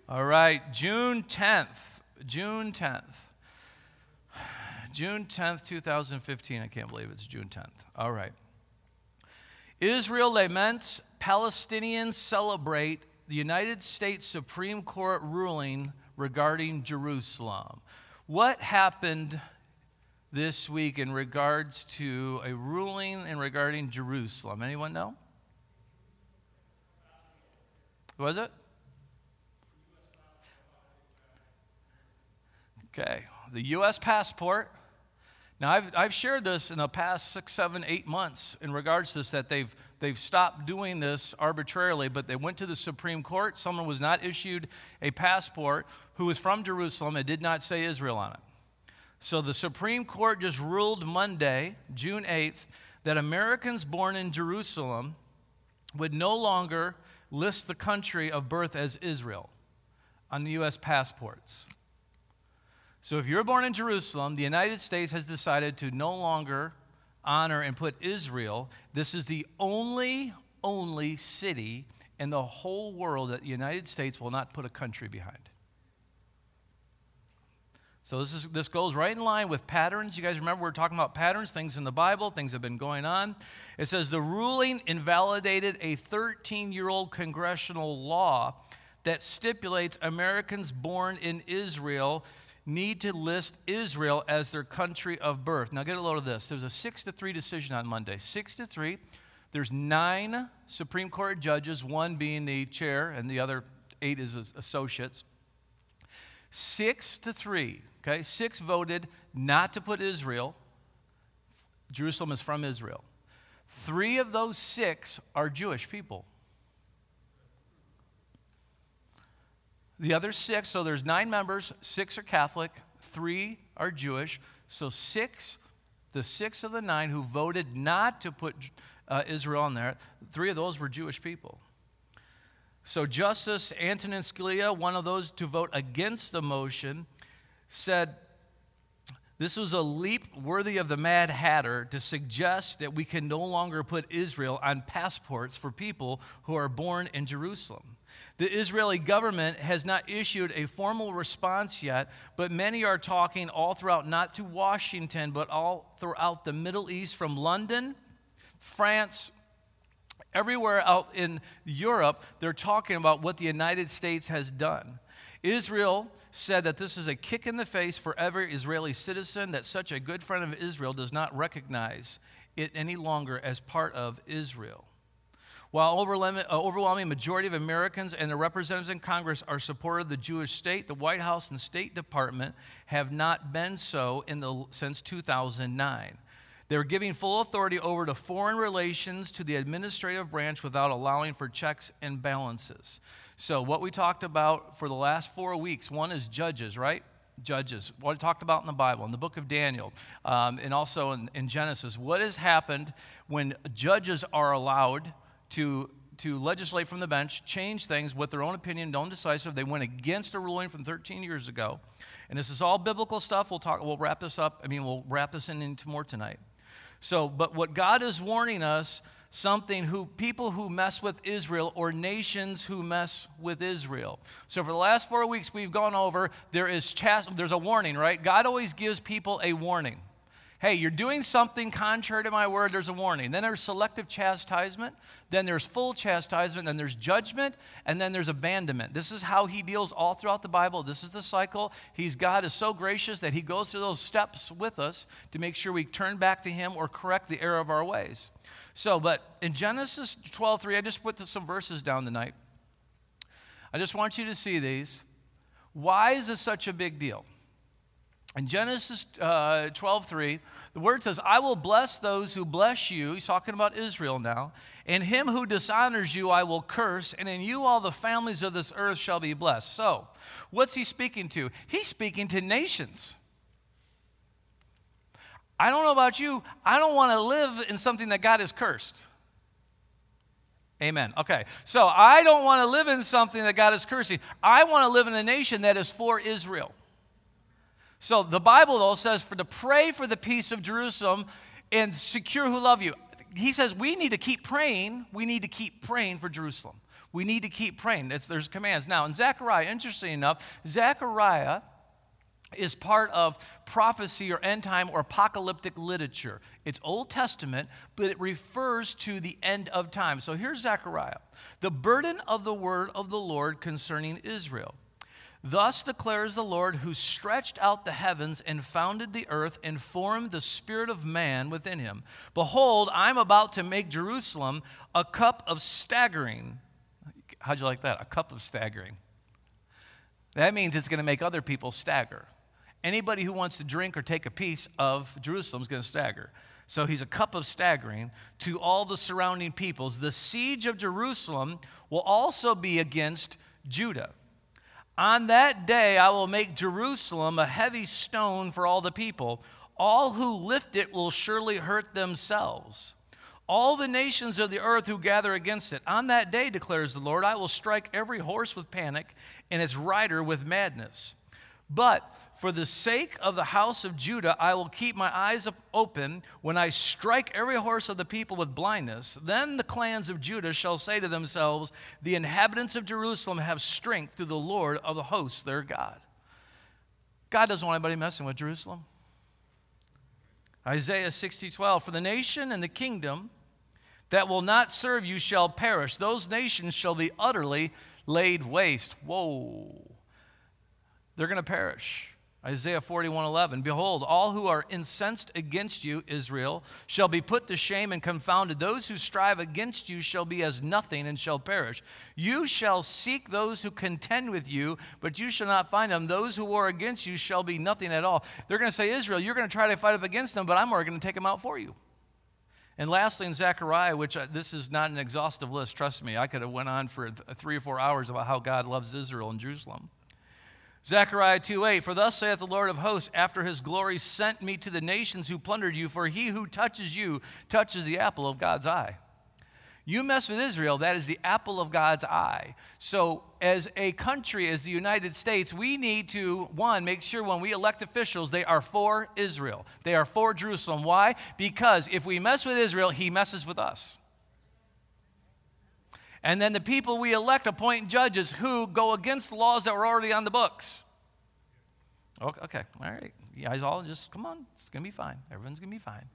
All right, June 10th. June 10th, 2015. I can't believe it's June 10th. All right. Israel laments, Palestinians celebrate the United States Supreme Court ruling regarding Jerusalem. What happened this week in regards to a ruling regarding Jerusalem? Anyone know? Was it? Okay, the U.S. passport. Now, I've shared this in the past 6, 7, 8 months in regards to this, that they've stopped doing this arbitrarily, but they went to the Supreme Court. Someone was not issued a passport who was from Jerusalem. It did not say Israel on it. So the Supreme Court just ruled Monday, June 8th, that Americans born in Jerusalem would no longer list the country of birth as Israel on the U.S. passports. So if you're born in Jerusalem, the United States has decided to no longer honor and put Israel. This is the only city in the whole world that the United States will not put a country behind. So this goes right in line with patterns. You guys remember we're talking about patterns, things in the Bible, things have been going on. It says the ruling invalidated a 13-year-old congressional law that stipulates Americans born in Israel need to list Israel as their country of birth. Now get a load of this. There was a 6-3 decision on Monday. 6-3. There's 9 Supreme Court judges, 1 being the chair and the other 8 is associates. 6-3. Okay, 6 voted not to put Israel. Jerusalem is from Israel. 3 of those 6 are Jewish people. The other 6, so there's 9 members, 6 are Catholic, 3 are Jewish. So the 6 of the 9 who voted not to put Israel on there, 3 of those were Jewish people. So Justice Antonin Scalia, one of those to vote against the motion, said this was a leap worthy of the Mad Hatter to suggest that we can no longer put Israel on passports for people who are born in Jerusalem. The Israeli government has not issued a formal response yet, but many are talking all throughout, not to Washington, but all throughout the Middle East, from London, France, everywhere out in Europe, they're talking about what the United States has done. Israel said that this is a kick in the face for every Israeli citizen, that such a good friend of Israel does not recognize it any longer as part of Israel. While overwhelming majority of Americans and their representatives in Congress are supportive of the Jewish state, the White House and State Department have not been so since 2009. They're giving full authority over to foreign relations to the administrative branch without allowing for checks and balances. So what we talked about for the last 4 weeks, one is judges, right? Judges, what we talked about in the Bible, in the book of Daniel, and also in Genesis. What has happened when judges are allowed to legislate from the bench, change things with their own opinion, don't decisive. They went against a ruling from 13 years ago. And this is all biblical stuff. We'll wrap this up. We'll wrap this into more tonight. So, but what God is warning us, people who mess with Israel or nations who mess with Israel. So for the last 4 weeks we've gone over, there's a warning, right? God always gives people a warning. Hey, you're doing something contrary to my word, there's a warning. Then there's selective chastisement, then there's full chastisement, then there's judgment, and then there's abandonment. This is how he deals all throughout the Bible. This is the cycle. God is so gracious that he goes through those steps with us to make sure we turn back to him or correct the error of our ways. So, but in Genesis 12:3, I just put some verses down tonight. I just want you to see these. Why is this such a big deal? In Genesis 12:3, the word says, I will bless those who bless you. He's talking about Israel now. And him who dishonors you I will curse, and in you all the families of this earth shall be blessed. So, what's he speaking to? He's speaking to nations. I don't know about you. I don't want to live in something that God has cursed. Amen. Okay, so I don't want to live in something that God is cursing. I want to live in a nation that is for Israel. So the Bible, though, says to pray for the peace of Jerusalem and secure who love you. He says we need to keep praying. We need to keep praying for Jerusalem. We need to keep praying. There's commands. Now, in Zechariah, interesting enough, Zechariah is part of prophecy or end time or apocalyptic literature. It's Old Testament, but it refers to the end of time. So here's Zechariah. The burden of the word of the Lord concerning Israel. Thus declares the Lord, who stretched out the heavens and founded the earth and formed the spirit of man within him. Behold, I'm about to make Jerusalem a cup of staggering. How'd you like that? A cup of staggering. That means it's going to make other people stagger. Anybody who wants to drink or take a piece of Jerusalem is going to stagger. So he's a cup of staggering to all the surrounding peoples. The siege of Jerusalem will also be against Judah. On that day, I will make Jerusalem a heavy stone for all the people. All who lift it will surely hurt themselves. All the nations of the earth who gather against it. On that day, declares the Lord, I will strike every horse with panic and its rider with madness. But for the sake of the house of Judah, I will keep my eyes open when I strike every horse of the people with blindness. Then the clans of Judah shall say to themselves, the inhabitants of Jerusalem have strength through the Lord of the hosts, their God. God doesn't want anybody messing with Jerusalem. Isaiah 60:12, for the nation and the kingdom that will not serve you shall perish. Those nations shall be utterly laid waste. Whoa. They're going to perish. Isaiah 41:11, behold, all who are incensed against you, Israel, shall be put to shame and confounded. Those who strive against you shall be as nothing and shall perish. You shall seek those who contend with you, but you shall not find them. Those who war against you shall be nothing at all. They're going to say, Israel, you're going to try to fight up against them, but I'm already going to take them out for you. And lastly, in Zechariah, which this is not an exhaustive list, trust me, I could have went on for 3 or 4 hours about how God loves Israel and Jerusalem. Zechariah 2:8, for thus saith the Lord of hosts, after his glory sent me to the nations who plundered you, for he who touches you touches the apple of God's eye. You mess with Israel, that is the apple of God's eye. So as a country, as the United States, we need to, one, make sure when we elect officials, they are for Israel. They are for Jerusalem. Why? Because if we mess with Israel, he messes with us. And then the people we elect appoint judges who go against the laws that were already on the books. Okay, all right. You guys all just, come on. It's going to be fine. Everyone's going to be fine.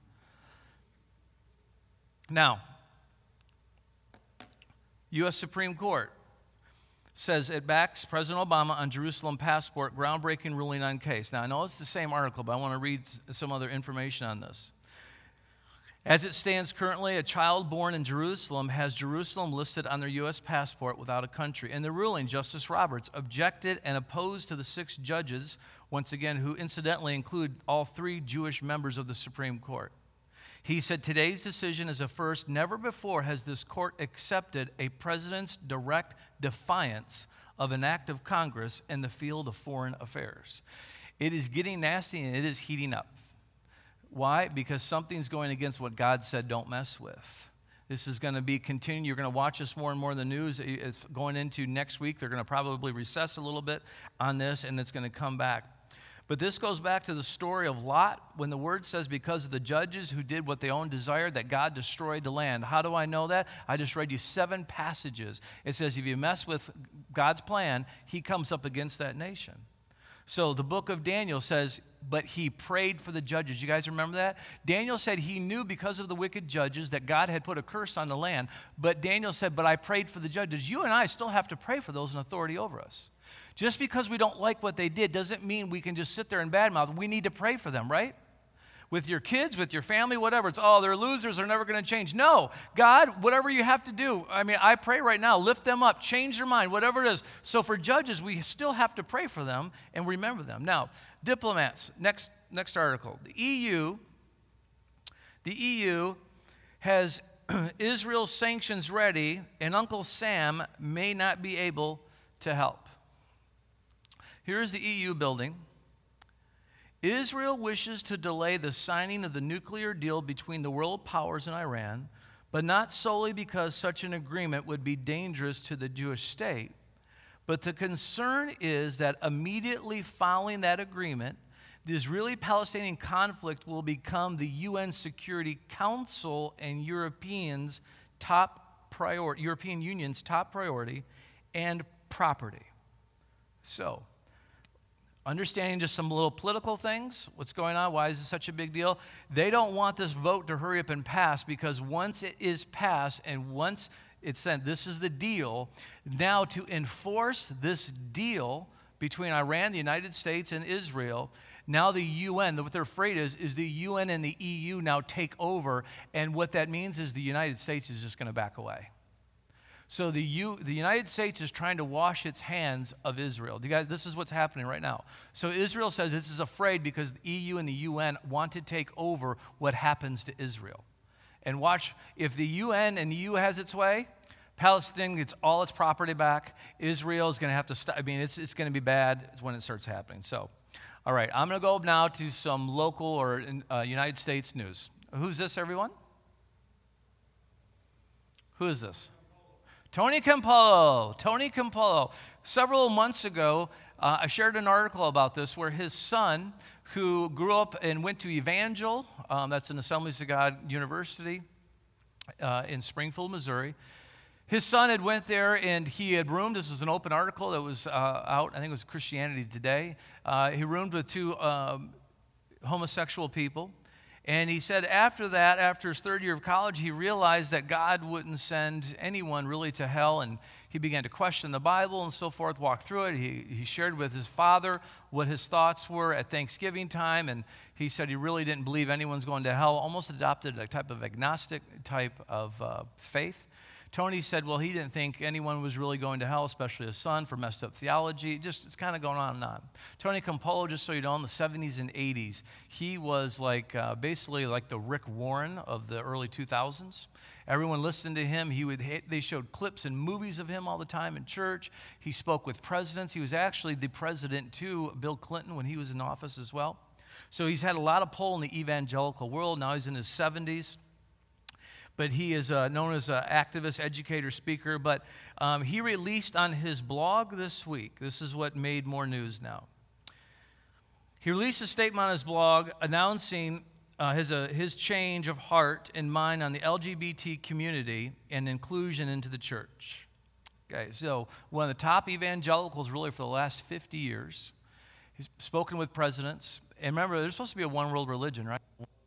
Now, U.S. Supreme Court says it backs President Obama on Jerusalem passport, groundbreaking ruling on case. Now, I know it's the same article, but I want to read some other information on this. As it stands currently, a child born in Jerusalem has Jerusalem listed on their U.S. passport without a country. In the ruling, Justice Roberts objected and opposed to the 6 judges, once again, who incidentally include all 3 Jewish members of the Supreme Court. He said, today's decision is a first. Never before has this court accepted a president's direct defiance of an act of Congress in the field of foreign affairs. It is getting nasty and it is heating up. Why? Because something's going against what God said don't mess with. This is going to be continuing. You're going to watch us more and more in the news. It's going into next week. They're going to probably recess a little bit on this, and it's going to come back. But this goes back to the story of Lot, when the word says because of the judges who did what they own desired, that God destroyed the land. How do I know that? I just read you 7 passages. It says if you mess with God's plan, he comes up against that nation. So the book of Daniel says, but he prayed for the judges. You guys remember that? Daniel said he knew because of the wicked judges that God had put a curse on the land. But Daniel said, but I prayed for the judges. You and I still have to pray for those in authority over us. Just because we don't like what they did doesn't mean we can just sit there and badmouth. We need to pray for them, right? With your kids, with your family, whatever. It's, oh, they're losers, they're never going to change. No, God, whatever you have to do. I mean, I pray right now, lift them up, change their mind, whatever it is. So for judges, we still have to pray for them and remember them. Now, diplomats, next article. The EU has Israel's sanctions ready, and Uncle Sam may not be able to help. Here's the EU building. Israel wishes to delay the signing of the nuclear deal between the world powers and Iran, but not solely because such an agreement would be dangerous to the Jewish state. But the concern is that immediately following that agreement, the Israeli-Palestinian conflict will become the UN Security Council and Europeans' top priority, European Union's top priority and property. So, understanding just some little political things, what's going on, why is this such a big deal? They don't want this vote to hurry up and pass, because once it is passed and once it's sent, this is the deal. Now, to enforce this deal between Iran, the United States, and Israel, now the UN, what they're afraid is the UN and the EU now take over, and what that means is the United States is just going to back away. So the United States is trying to wash its hands of Israel. You guys, this is what's happening right now. So Israel says this is afraid because the EU and the UN want to take over what happens to Israel. And watch, if the UN and the EU has its way, Palestine gets all its property back. Israel is going to have to stop. I mean, it's going to be bad. It's when it starts happening. So, all right, I'm going to go now to some local or United States news. Who's this, everyone? Who is this? Tony Campolo. Tony Campolo. Several months ago, I shared an article about this where his son, who grew up and went to Evangel, that's an Assemblies of God University in Springfield, Missouri. His son had went there and he had roomed. This was an open article that was out. I think it was Christianity Today. He roomed with two homosexual people. And he said after that, after his third year of college, he realized that God wouldn't send anyone really to hell. And he began to question the Bible and so forth, walk through it. He shared with his father what his thoughts were at Thanksgiving time. And he said he really didn't believe anyone's going to hell, almost adopted a type of agnostic type of faith. Tony said, well, he didn't think anyone was really going to hell, especially his son, for messed up theology. It's kind of going on and on. Tony Campolo, just so you know, in the 70s and 80s, he was basically like the Rick Warren of the early 2000s. Everyone listened to him. They showed clips and movies of him all the time in church. He spoke with presidents. He was actually the president to Bill Clinton when he was in office as well. So he's had a lot of pull in the evangelical world. Now he's in his 70s. But he is known as an activist, educator, speaker. But he released on his blog this week, this is what made more news now. He released a statement on his blog announcing his change of heart and mind on the LGBT community and inclusion into the church. Okay, so one of the top evangelicals really for the last 50 years. He's spoken with presidents. And remember, there's supposed to be a one-world religion, right?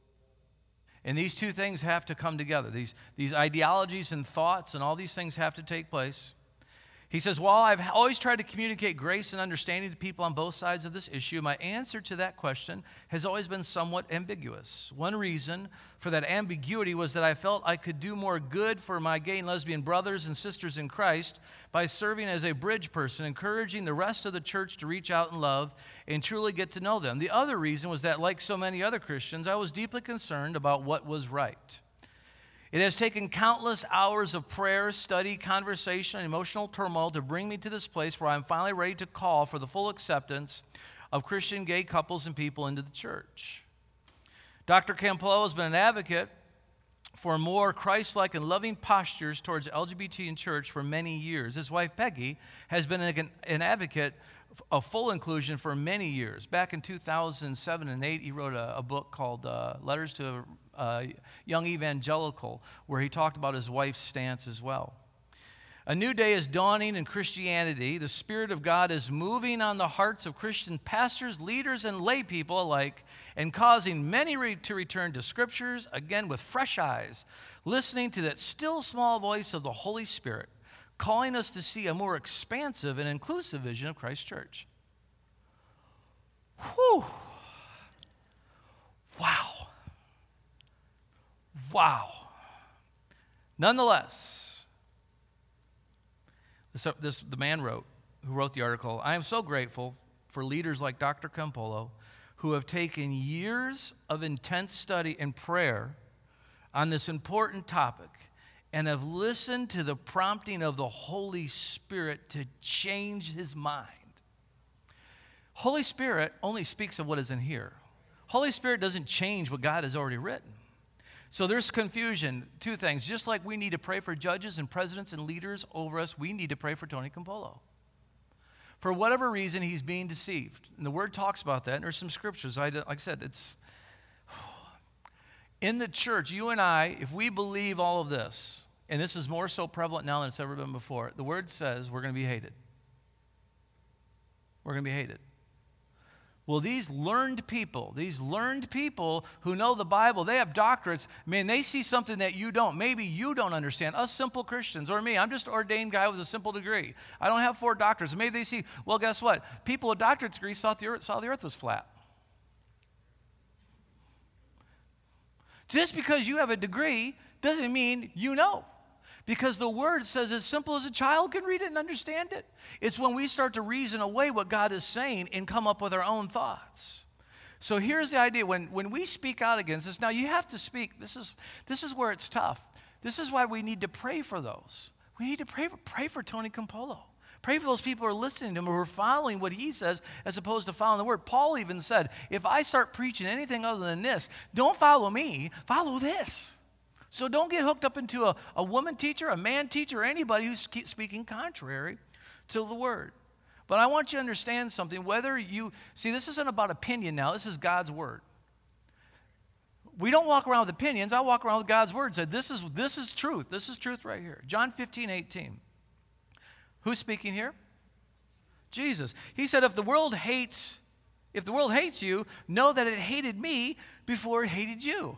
And these two things have to come together. These ideologies and thoughts and all these things have to take place. He says, while I've always tried to communicate grace and understanding to people on both sides of this issue, my answer to that question has always been somewhat ambiguous. One reason for that ambiguity was that I felt I could do more good for my gay and lesbian brothers and sisters in Christ by serving as a bridge person, encouraging the rest of the church to reach out and love and truly get to know them. The other reason was that, like so many other Christians, I was deeply concerned about what was right. It has taken countless hours of prayer, study, conversation, and emotional turmoil to bring me to this place where I'm finally ready to call for the full acceptance of Christian gay couples and people into the church. Dr. Campolo has been an advocate for more Christ-like and loving postures towards LGBT in church for many years. His wife, Peggy, has been an advocate of full inclusion for many years. Back in 2007 and 2008, he wrote a book called Letters to a Young Evangelical, where he talked about his wife's stance as well. A new day is dawning in Christianity. The Spirit of God is moving on the hearts of Christian pastors, leaders, and lay people alike, and causing many to return to Scriptures, again with fresh eyes, listening to that still small voice of the Holy Spirit, calling us to see a more expansive and inclusive vision of Christ's church. Whew. Wow. Nonetheless, the man who wrote the article, I am so grateful for leaders like Dr. Campolo who have taken years of intense study and prayer on this important topic and have listened to the prompting of the Holy Spirit to change his mind. Holy Spirit only speaks of what is in here. Holy Spirit doesn't change what God has already written. So there's confusion. Two things. Just like we need to pray for judges and presidents and leaders over us, we need to pray for Tony Campolo. For whatever reason, he's being deceived. And the Word talks about that. And there's some scriptures. Like I said, it's in the church, you and I, if we believe all of this, and this is more so prevalent now than it's ever been before, the word says we're going to be hated. We're going to be hated. Well, these learned people who know the Bible, they have doctorates. Man, they see something that you don't. Maybe you don't understand. Us simple Christians, or me, I'm just an ordained guy with a simple degree. I don't have 4 doctorates. Maybe they see, well, guess what? People with doctorate degrees saw the earth was flat. Just because you have a degree doesn't mean you know. Because the word says as simple as a child can read it and understand it. It's when we start to reason away what God is saying and come up with our own thoughts. So here's the idea. When we speak out against this, now you have to speak. This is where it's tough. This is why we need to pray for those. We need to pray for Tony Campolo. Pray for those people who are listening to him, who are following what he says as opposed to following the word. Paul even said, if I start preaching anything other than this, don't follow me, follow this. So don't get hooked up into a woman teacher, a man teacher, or anybody who's speaking contrary to the word. But I want you to understand something. This isn't about opinion now. This is God's word. We don't walk around with opinions. I walk around with God's word and say, this is truth. This is truth right here. John 15:18. Who's speaking here? Jesus. He said, if the world hates you, know that it hated me before it hated you.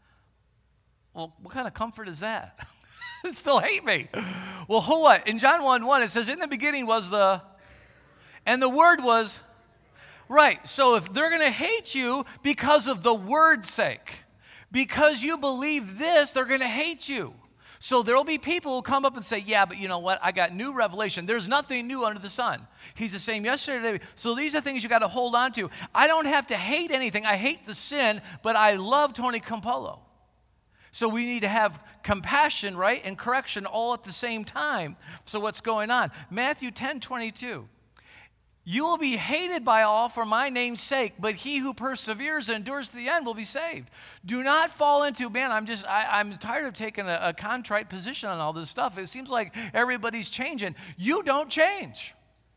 Well, what kind of comfort is that? It still hate me. Well, what? In John 1:1, it says, in the beginning was and the word was, right. So if they're going to hate you because of the word's sake, because you believe this, they're going to hate you. So there'll be people who come up and say, yeah, but you know what? I got new revelation. There's nothing new under the sun. He's the same yesterday, today. So these are things you got to hold on to. I don't have to hate anything. I hate the sin, but I love Tony Campolo. So we need to have compassion, right, and correction all at the same time. So what's going on? Matthew 10:22. You will be hated by all for my name's sake, but he who perseveres and endures to the end will be saved. Do not fall into, man, I'm tired of taking a contrite position on all this stuff. It seems like everybody's changing. You don't change.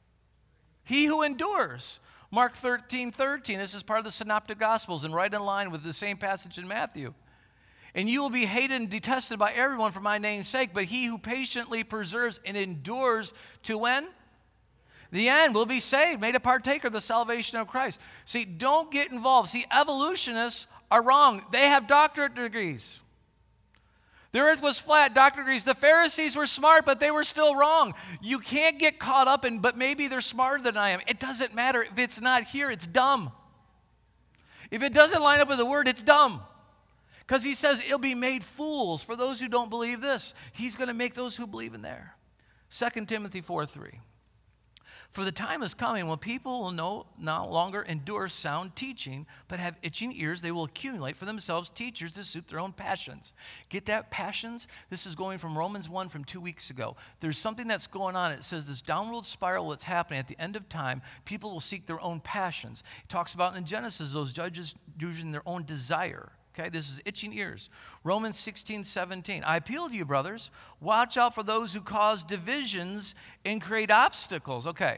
He who endures. Mark 13:13. This is part of the Synoptic Gospels and right in line with the same passage in Matthew. And you will be hated and detested by everyone for my name's sake, but he who patiently preserves and endures to when? The end will be saved, made a partaker of the salvation of Christ. See, don't get involved. See, evolutionists are wrong. They have doctorate degrees. The earth was flat, doctorate degrees. The Pharisees were smart, but they were still wrong. You can't get caught up in, but maybe they're smarter than I am. It doesn't matter. If it's not here, it's dumb. If it doesn't line up with the word, it's dumb. Because he says it'll be made fools for those who don't believe this. He's going to make those who believe in there. 2 Timothy 4:3. For the time is coming when people will no longer endure sound teaching, but have itching ears. They will accumulate for themselves teachers to suit their own passions. Get that? Passions? This is going from Romans 1 from 2 weeks ago. There's something that's going on. It says this downward spiral that's happening at the end of time. People will seek their own passions. It talks about in Genesis those judges using their own desire. Okay, this is itching ears. Romans 16:17. I appeal to you, brothers, watch out for those who cause divisions and create obstacles. Okay.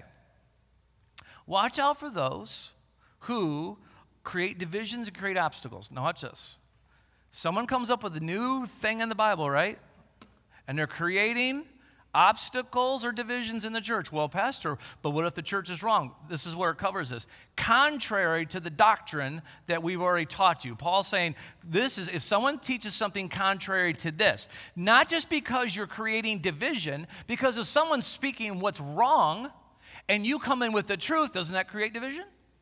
Watch out for those who create divisions and create obstacles. Now watch this. Someone comes up with a new thing in the Bible, right? And they're creating obstacles or divisions in the church. Well, pastor, but what if the church is wrong? This is where it covers this. Contrary to the doctrine that we've already taught you. Paul's saying this is, if someone teaches something contrary to this, not just because you're creating division, because if someone's speaking what's wrong and you come in with the truth, doesn't that create division?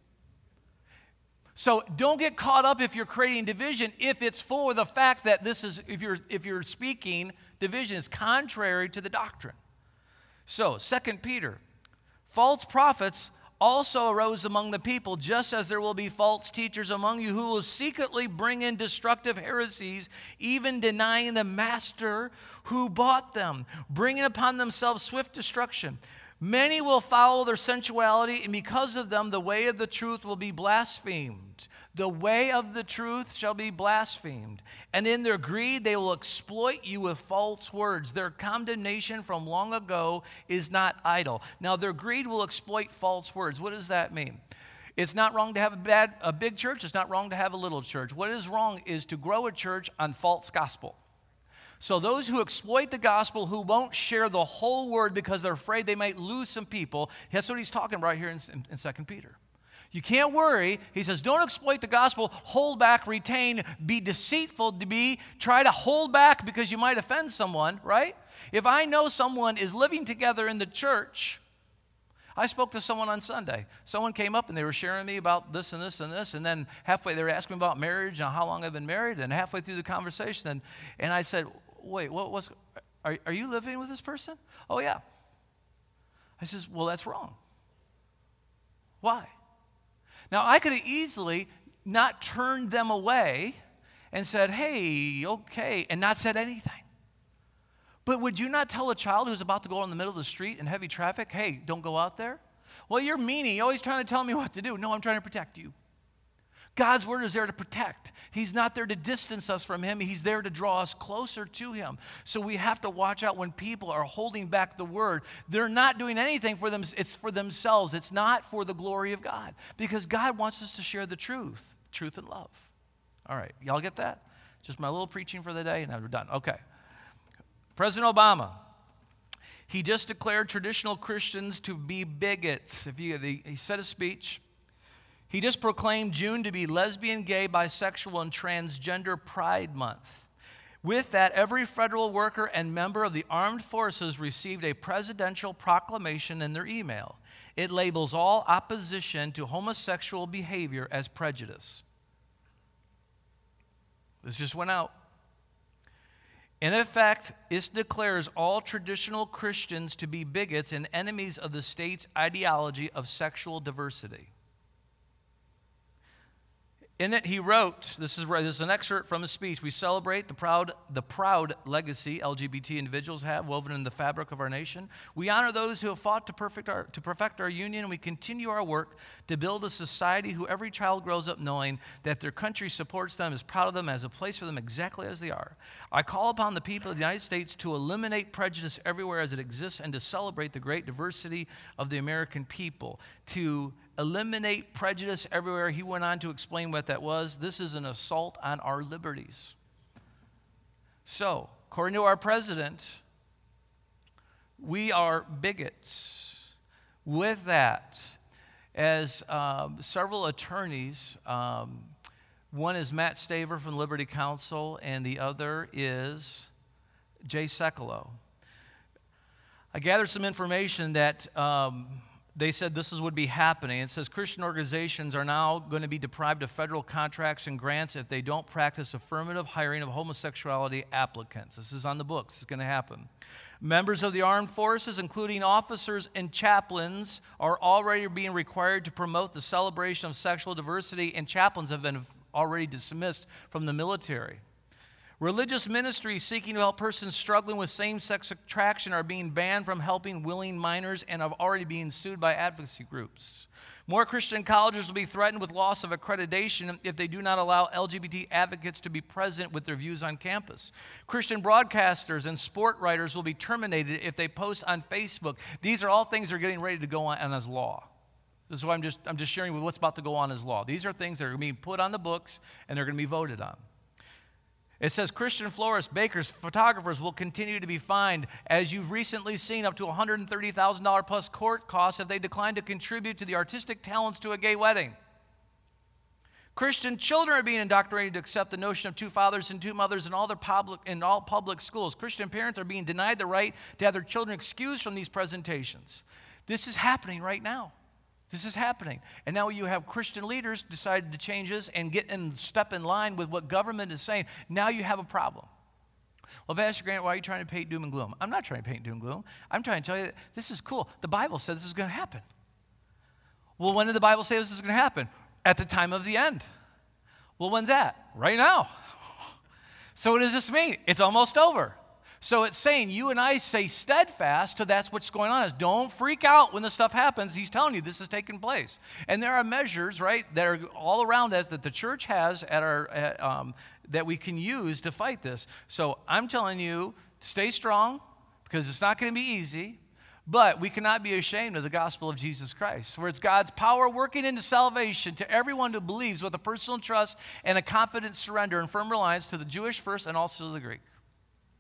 So don't get caught up if you're creating division, if it's for the fact that this is, if you're speaking division is contrary to the doctrine. So 2 Peter, false prophets also arose among the people, just as there will be false teachers among you who will secretly bring in destructive heresies, even denying the master who bought them, bringing upon themselves swift destruction. Many will follow their sensuality, and because of them, the way of the truth will be blasphemed. The way of the truth shall be blasphemed. And in their greed, they will exploit you with false words. Their condemnation from long ago is not idle. Now, their greed will exploit false words. What does that mean? It's not wrong to have a big church. It's not wrong to have a little church. What is wrong is to grow a church on false gospel. So those who exploit the gospel, who won't share the whole word because they're afraid they might lose some people, that's what he's talking about here in 2 Peter. You can't worry. He says, don't exploit the gospel, hold back, retain, be deceitful, try to hold back because you might offend someone, right? If I know someone is living together in the church, I spoke to someone on Sunday. Someone came up and they were sharing me about this and this and this, and then halfway they were asking me about marriage and how long I've been married, and halfway through the conversation, and I said, wait, are you living with this person? Oh, yeah. I says, well, that's wrong. Why? Now, I could have easily not turned them away and said, hey, okay, and not said anything. But would you not tell a child who's about to go in the middle of the street in heavy traffic, hey, don't go out there? Well, you're meanie. You're always trying to tell me what to do. No, I'm trying to protect you. God's word is there to protect. He's not there to distance us from him. He's there to draw us closer to him. So we have to watch out when people are holding back the word. They're not doing anything for them. It's for themselves. It's not for the glory of God. Because God wants us to share the truth and love. All right, y'all get that? Just my little preaching for the day, and then we're done. Okay. President Obama, he just declared traditional Christians to be bigots. He said a speech. He just proclaimed June to be lesbian, gay, bisexual, and transgender Pride Month. With that, every federal worker and member of the armed forces received a presidential proclamation in their email. It labels all opposition to homosexual behavior as prejudice. This just went out. In effect, it declares all traditional Christians to be bigots and enemies of the state's ideology of sexual diversity. In it, he wrote, this is an excerpt from his speech, we celebrate the proud legacy LGBT individuals have woven in the fabric of our nation. We honor those who have fought to perfect our union, and we continue our work to build a society who every child grows up knowing that their country supports them, is proud of them, has a place for them exactly as they are. I call upon the people of the United States to eliminate prejudice everywhere as it exists and to celebrate the great diversity of the American people. To eliminate prejudice everywhere. He went on to explain what that was. This is an assault on our liberties. So, according to our president, we are bigots. With that, as several attorneys, one is Matt Staver from Liberty Counsel, and the other is Jay Sekulow. I gathered some information that they said this would be happening. It says Christian organizations are now going to be deprived of federal contracts and grants if they don't practice affirmative hiring of homosexuality applicants. This is on the books. It's going to happen. Members of the armed forces, including officers and chaplains, are already being required to promote the celebration of sexual diversity, and chaplains have been already dismissed from the military. Religious ministries seeking to help persons struggling with same-sex attraction are being banned from helping willing minors and are already being sued by advocacy groups. More Christian colleges will be threatened with loss of accreditation if they do not allow LGBT advocates to be present with their views on campus. Christian broadcasters and sport writers will be terminated if they post on Facebook. These are all things that are getting ready to go on as law. This is why I'm just sharing with what's about to go on as law. These are things that are going to be put on the books and they're going to be voted on. It says Christian florists, bakers, photographers will continue to be fined, as you've recently seen, up to $130,000 plus court costs if they decline to contribute to the artistic talents to a gay wedding. Christian children are being indoctrinated to accept the notion of two fathers and two mothers in all public schools. Christian parents are being denied the right to have their children excused from these presentations. This is happening right now. This is happening. And now you have Christian leaders decided to change this and step in line with what government is saying. Now you have a problem. Well, Pastor Grant, why are you trying to paint doom and gloom? I'm not trying to paint doom and gloom. I'm trying to tell you that this is cool. The Bible said this is going to happen. Well, when did the Bible say this is going to happen? At the time of the end. Well, when's that? Right now. So what does this mean? It's almost over. So it's saying you and I stay steadfast to that's what's going on. Is don't freak out when this stuff happens. He's telling you this is taking place. And there are measures, right, that are all around us that the church has at our that we can use to fight this. So I'm telling you, stay strong because it's not going to be easy. But we cannot be ashamed of the gospel of Jesus Christ, where it's God's power working into salvation to everyone who believes with a personal trust and a confident surrender and firm reliance to the Jewish first and also to the Greek.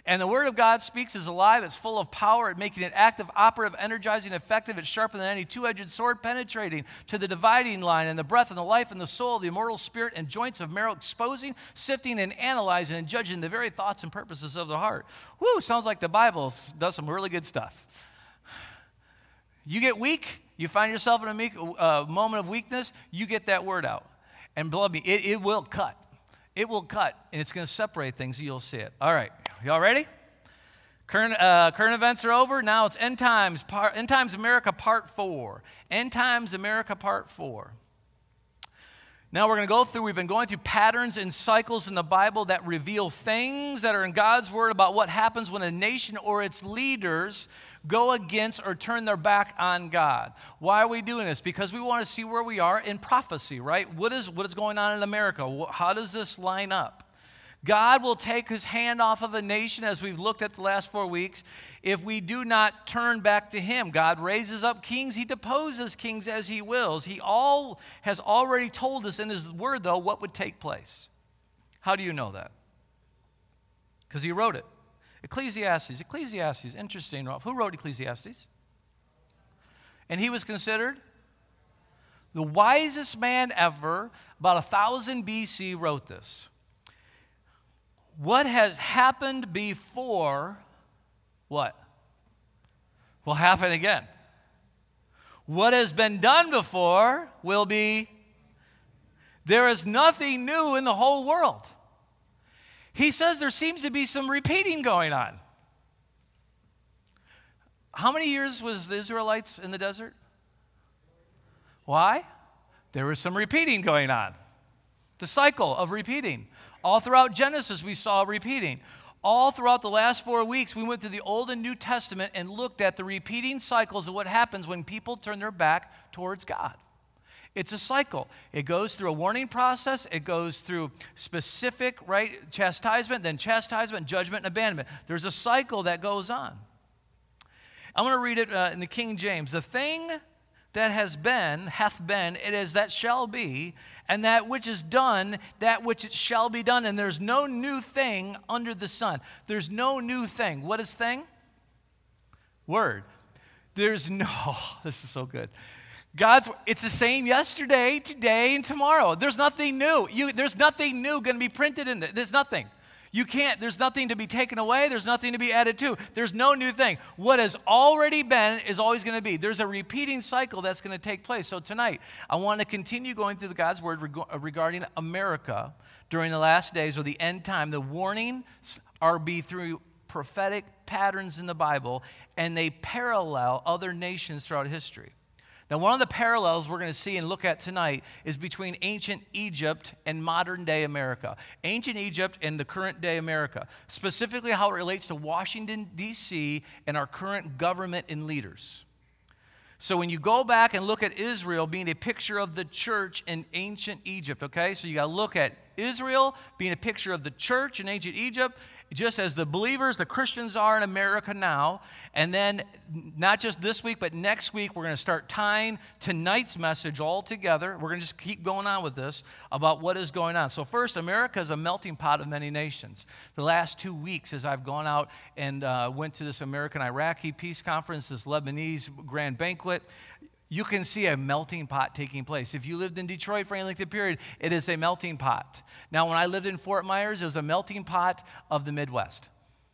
And the Word of God speaks is alive. It's full of power. It's making it active, operative, energizing, effective. It's sharper than any two-edged sword, penetrating to the dividing line and the breath and the life and the soul, the immortal spirit and joints of marrow, exposing, sifting, and analyzing and judging the very thoughts and purposes of the heart. Woo, sounds like the Bible does some really good stuff. You get weak, you find yourself in a moment of weakness, you get that word out. And believe me, it will cut. It will cut, and it's going to separate things, and you'll see it. All right, y'all ready? Current events are over. Now it's End Times America Part 4. End Times America Part 4. Now we're going to go through, we've been going through patterns and cycles in the Bible that reveal things that are in God's Word about what happens when a nation or its leaders go against or turn their back on God. Why are we doing this? Because we want to see where we are in prophecy, right? What is going on in America? How does this line up? God will take his hand off of a nation, as we've looked at the last 4 weeks, if we do not turn back to him. God raises up kings. He deposes kings as he wills. He has already told us in his word, though, what would take place. How do you know that? Because he wrote it. Ecclesiastes, interesting. Who wrote Ecclesiastes? And he was considered the wisest man ever. About 1000 BC wrote this. What has happened before, what? Will happen again. What has been done before will be. There is nothing new in the whole world. He says there seems to be some repeating going on. How many years was the Israelites in the desert? Why? There was some repeating going on. The cycle of repeating. All throughout Genesis, we saw repeating. All throughout the last 4 weeks, we went through the Old and New Testament and looked at the repeating cycles of what happens when people turn their back towards God. It's a cycle. It goes through a warning process. It goes through specific, chastisement, then chastisement, judgment, and abandonment. There's a cycle that goes on. I'm going to read it in the King James. The thing that has been, hath been, it is that shall be, and that which is done, that which it shall be done. And there's no new thing under the sun. There's no new thing. What is thing? Word. This is so good. It's the same yesterday, today, and tomorrow. There's nothing new. There's nothing new going to be printed in it. There's nothing. There's nothing to be taken away. There's nothing to be added to. There's no new thing. What has already been is always going to be. There's a repeating cycle that's going to take place. So tonight, I want to continue going through God's word regarding America during the last days or the end time. The warnings are through prophetic patterns in the Bible, and they parallel other nations throughout history. Now, one of the parallels we're going to see and look at tonight is between ancient Egypt and modern-day America. Ancient Egypt and the current-day America, specifically how it relates to Washington, D.C., and our current government and leaders. So when you go back and look at Israel being a picture of the church in ancient Egypt, okay? So you got to look at Israel being a picture of the church in ancient Egypt, just as the believers, the Christians are in America now. And then not just this week, but next week, we're going to start tying tonight's message all together. We're going to just keep going on with this about what is going on. So first, America is a melting pot of many nations. The last 2 weeks, as I've gone out and went to this American-Iraqi peace conference, this Lebanese grand banquet, you can see a melting pot taking place. If you lived in Detroit for any length of period, it is a melting pot. Now, when I lived in Fort Myers, it was a melting pot of the Midwest.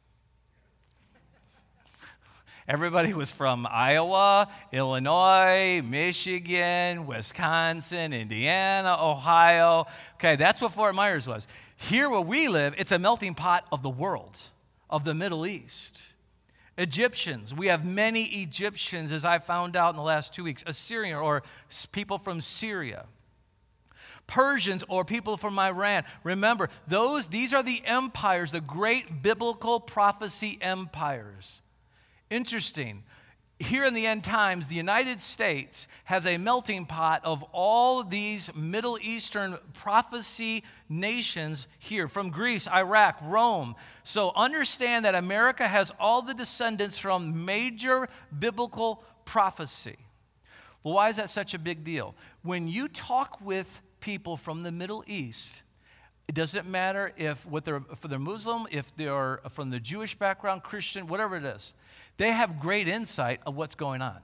Everybody was from Iowa, Illinois, Michigan, Wisconsin, Indiana, Ohio. Okay, that's what Fort Myers was. Here where we live, it's a melting pot of the world, of the Middle East. Egyptians. We have many Egyptians, as I found out in the last 2 weeks. Assyrian, or people from Syria. Persians, or people from Iran. Remember, these are the empires, the great biblical prophecy empires. Interesting. Here in the end times, the United States has a melting pot of all these Middle Eastern prophecy nations here, from Greece, Iraq, Rome. So understand that America has all the descendants from major biblical prophecy. Well, why is that such a big deal? When you talk with people from the Middle East, It doesn't matter if they're Muslim, if they're from the Jewish background, Christian, whatever it is. They have great insight of what's going on.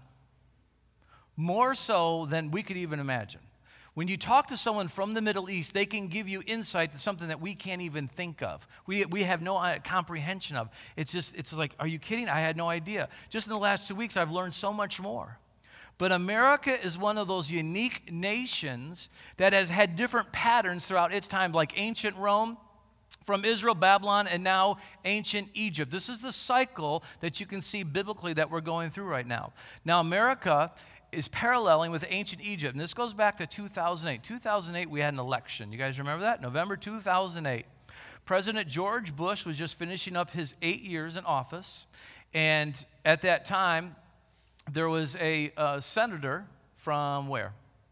More so than we could even imagine. When you talk to someone from the Middle East, they can give you insight to something that we can't even think of. We have no comprehension of. It's like, are you kidding? I had no idea. Just in the last 2 weeks, I've learned so much more. But America is one of those unique nations that has had different patterns throughout its time, like ancient Rome, from Israel, Babylon, and now ancient Egypt. This is the cycle that you can see biblically that we're going through right now. Now, America is paralleling with ancient Egypt, and this goes back to 2008. 2008, we had an election. You guys remember that? November 2008. President George Bush was just finishing up his 8 years in office, and at that time, there was a senator from where?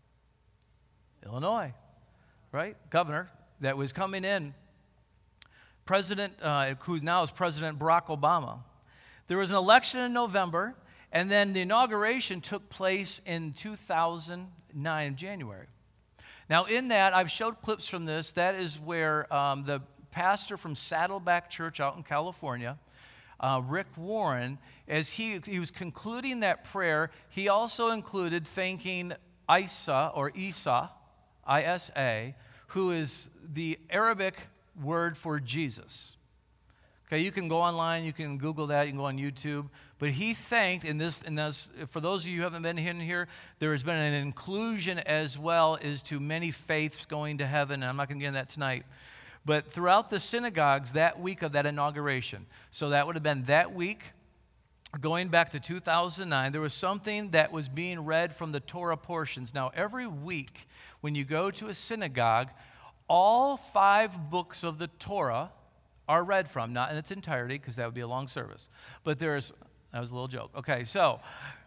Illinois, right? Governor that was coming in. President, who now is President Barack Obama. There was an election in November, and then the inauguration took place in 2009, January. Now, in that, I've showed clips from this. That is where the pastor from Saddleback Church out in California, Rick Warren, as he was concluding that prayer, he also included thanking Isa, or Isa, I-S-A, who is the Arabic word for Jesus. Okay, you can go online, you can Google that, you can go on YouTube. But he thanked, for those of you who haven't been in here, there has been an inclusion as well as to many faiths going to heaven, and I'm not going to get into that tonight. But throughout the synagogues that week of that inauguration, so that would have been that week, going back to 2009, there was something that was being read from the Torah portions. Now, every week when you go to a synagogue, all 5 books of the Torah are read from, not in its entirety, because that would be a long service. But that was a little joke. Okay, so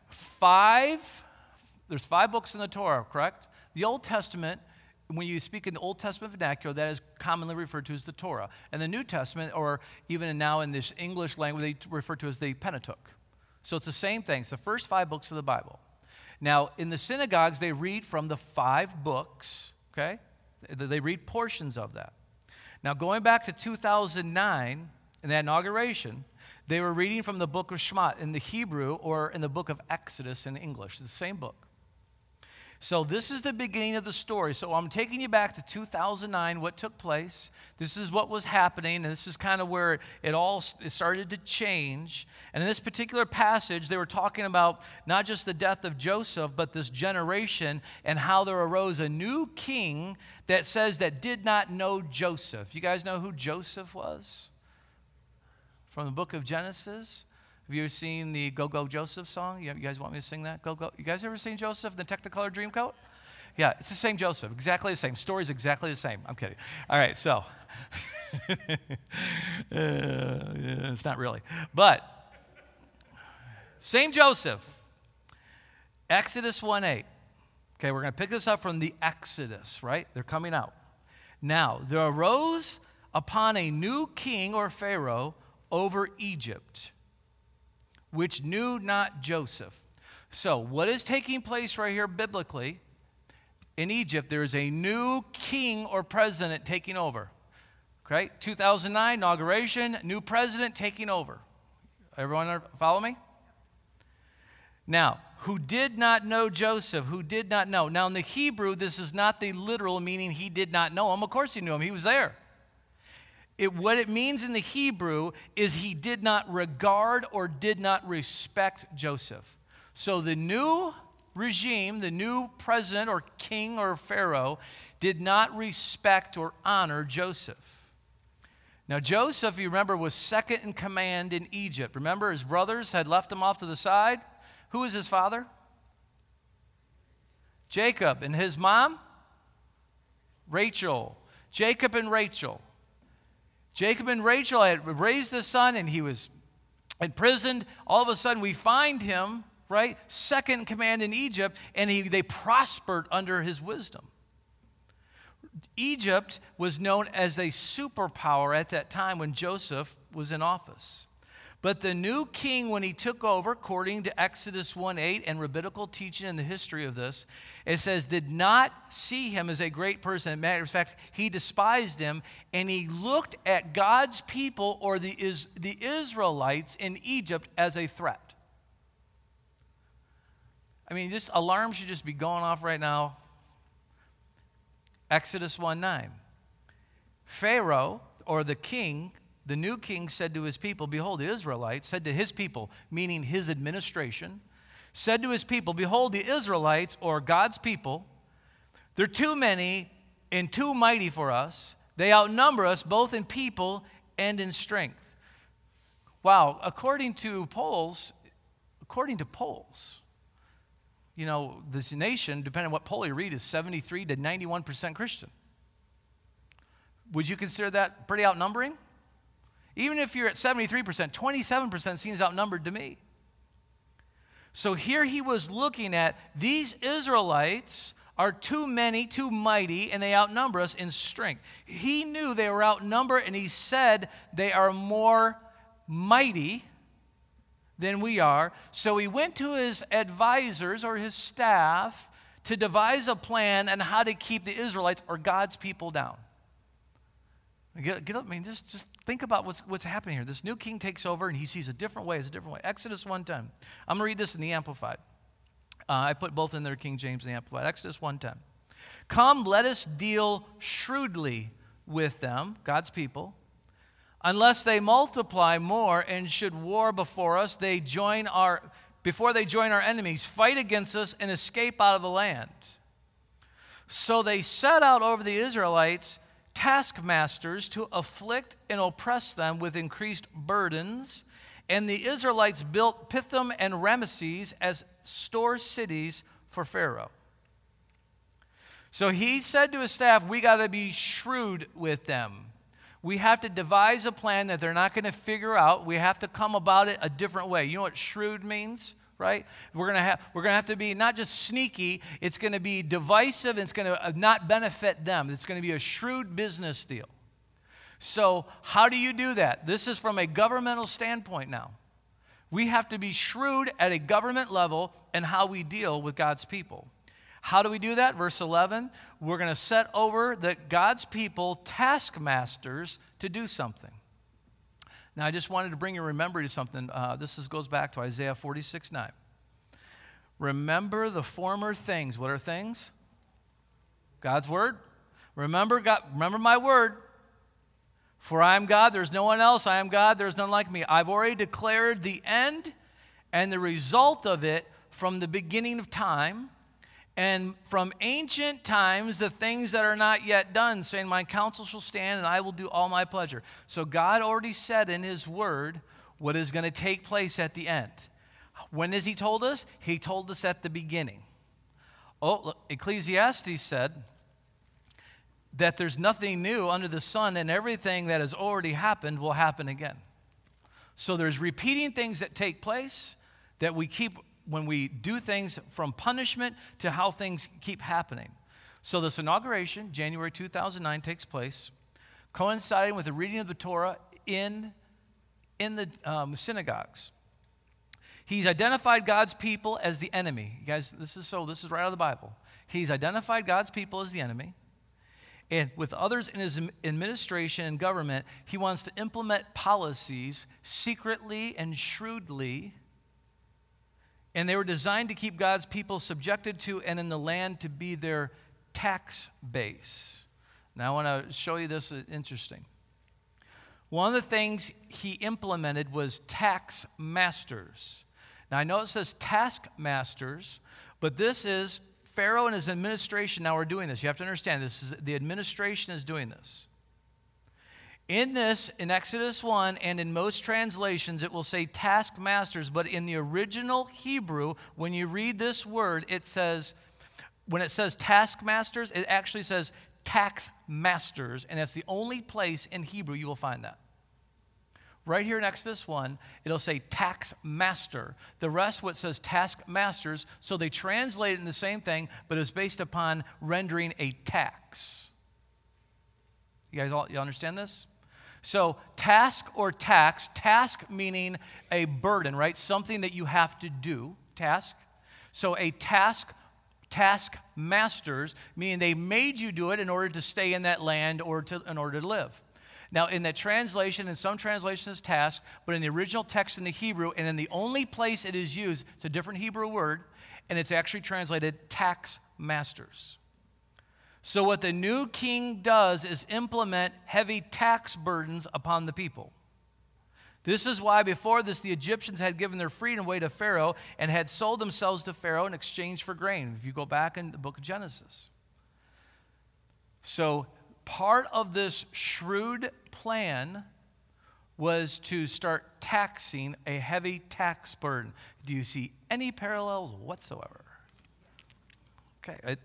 there's 5 books in the Torah, correct? The Old Testament, when you speak in the Old Testament vernacular, that is commonly referred to as the Torah. And the New Testament, or even now in this English language, they refer to as the Pentateuch. So it's the same thing. It's the first 5 books of the Bible. Now, in the synagogues, they read from the 5 books, okay? They read portions of that. Now, going back to 2009, in that inauguration, they were reading from the book of Shemot in the Hebrew, or in the book of Exodus in English, the same book. So this is the beginning of the story. So I'm taking you back to 2009, what took place. This is what was happening, and this is kind of where it started to change. And in this particular passage, they were talking about not just the death of Joseph, but this generation and how there arose a new king that says that did not know Joseph. You guys know who Joseph was? From the book of Genesis. Have you ever seen the Go Go Joseph song? You guys want me to sing that? Go Go. You guys ever seen Joseph in the Technicolor Dreamcoat? Yeah, it's the same Joseph. Exactly the same. Story's exactly the same. I'm kidding. All right, so. It's not really. But, same Joseph. Exodus 1:8. Okay, we're going to pick this up from the Exodus, right? They're coming out. Now, there arose upon a new king or Pharaoh over Egypt, which knew not Joseph. So, what is taking place right here biblically? In Egypt, there is a new king or president taking over. Okay, 2009 inauguration, new president taking over. Everyone follow me? Now, who did not know Joseph? Who did not know? Now, in the Hebrew, this is not the literal meaning he did not know him. Of course he knew him. He was there. What it means in the Hebrew is he did not regard or did not respect Joseph. So the new regime, the new president or king or Pharaoh, did not respect or honor Joseph. Now Joseph, you remember, was second in command in Egypt. Remember, his brothers had left him off to the side. Who was his father? Jacob. And his mom? Rachel. Jacob and Rachel. Jacob and Rachel had raised the son, and he was imprisoned. All of a sudden, we find him, right, second in command in Egypt, and they prospered under his wisdom. Egypt was known as a superpower at that time when Joseph was in office. But the new king, when he took over, according to Exodus 1:8 and rabbinical teaching in the history of this, it says, did not see him as a great person. As a matter of fact, he despised him, and he looked at God's people, or the Israelites in Egypt, as a threat. I mean, this alarm should just be going off right now. Exodus 1:9. Pharaoh, or the king, the new king, said to his people, behold, the Israelites, said to his people, meaning his administration, said to his people, behold, the Israelites, or God's people, they're too many and too mighty for us. They outnumber us both in people and in strength. Wow, according to polls, you know, this nation, depending on what poll you read, is 73 to 91% Christian. Would you consider that pretty outnumbering? Even if you're at 73%, 27% seems outnumbered to me. So here he was looking at these Israelites are too many, too mighty, and they outnumber us in strength. He knew they were outnumbered, and he said they are more mighty than we are. So he went to his advisors or his staff to devise a plan on how to keep the Israelites, or God's people, down. Get up, I mean, just think about what's happening here. This new king takes over, and he sees a different way. It's a different way. Exodus 1:10. I'm going to read this in the Amplified. I put both in there, King James and the Amplified. Exodus 1:10. Come, let us deal shrewdly with them, God's people. Unless they multiply more and should war before us, before they join our enemies, fight against us and escape out of the land. So they set out over the Israelites taskmasters to afflict and oppress them with increased burdens. And the Israelites built Pithom and Ramesses as store cities for Pharaoh. So he said to his staff, we got to be shrewd with them. We have to devise a plan that they're not going to figure out. We have to come about it a different way. You know what shrewd means, right? We're going to have to be not just sneaky, it's going to be divisive, and it's going to not benefit them. It's going to be a shrewd business deal. So how do you do that? This is from a governmental standpoint now. We have to be shrewd at a government level in how we deal with God's people. How do we do that? Verse 11, we're going to set over God's people taskmasters to do something. Now, I just wanted to bring your remembrance to something. This goes back to Isaiah 46:9. Remember the former things. What are things? God's word. Remember my word. For I am God, there's no one else. I am God, there's none like me. I've already declared the end and the result of it from the beginning of time. And from ancient times, the things that are not yet done, saying, my counsel shall stand, and I will do all my pleasure. So God already said in his word what is going to take place at the end. When has he told us? He told us at the beginning. Look, Ecclesiastes said that there's nothing new under the sun, and everything that has already happened will happen again. So there's repeating things that take place that we keep when we do things, from punishment to how things keep happening. So this inauguration, January 2009, takes place, coinciding with the reading of the Torah in the synagogues. He's identified God's people as the enemy. You guys, this is right out of the Bible. He's identified God's people as the enemy. And with others in his administration and government, he wants to implement policies secretly and shrewdly. And they were designed to keep God's people subjected to and in the land to be their tax base. Now I want to show you this. Interesting. One of the things he implemented was tax masters. Now I know it says taskmasters, but this is Pharaoh and his administration now are doing this. You have to understand the administration is doing this. In Exodus 1, and in most translations, it will say taskmasters, but in the original Hebrew, when you read this word, when it says taskmasters, it actually says tax masters, and that's the only place in Hebrew you will find that. Right here in Exodus 1, it'll say tax master. The rest, what says taskmasters, so they translate it in the same thing, but it's based upon rendering a tax. You guys you understand this? So task or tax, task meaning a burden, right? Something that you have to do, task. So a task masters, meaning they made you do it in order to stay in that land or in order to live. Now, in that translation, in some translations, task, but in the original text in the Hebrew, and in the only place it is used, it's a different Hebrew word, and it's actually translated tax masters. So what the new king does is implement heavy tax burdens upon the people. This is why before this, the Egyptians had given their freedom away to Pharaoh and had sold themselves to Pharaoh in exchange for grain, if you go back in the book of Genesis. So part of this shrewd plan was to start taxing a heavy tax burden. Do you see any parallels whatsoever? Okay.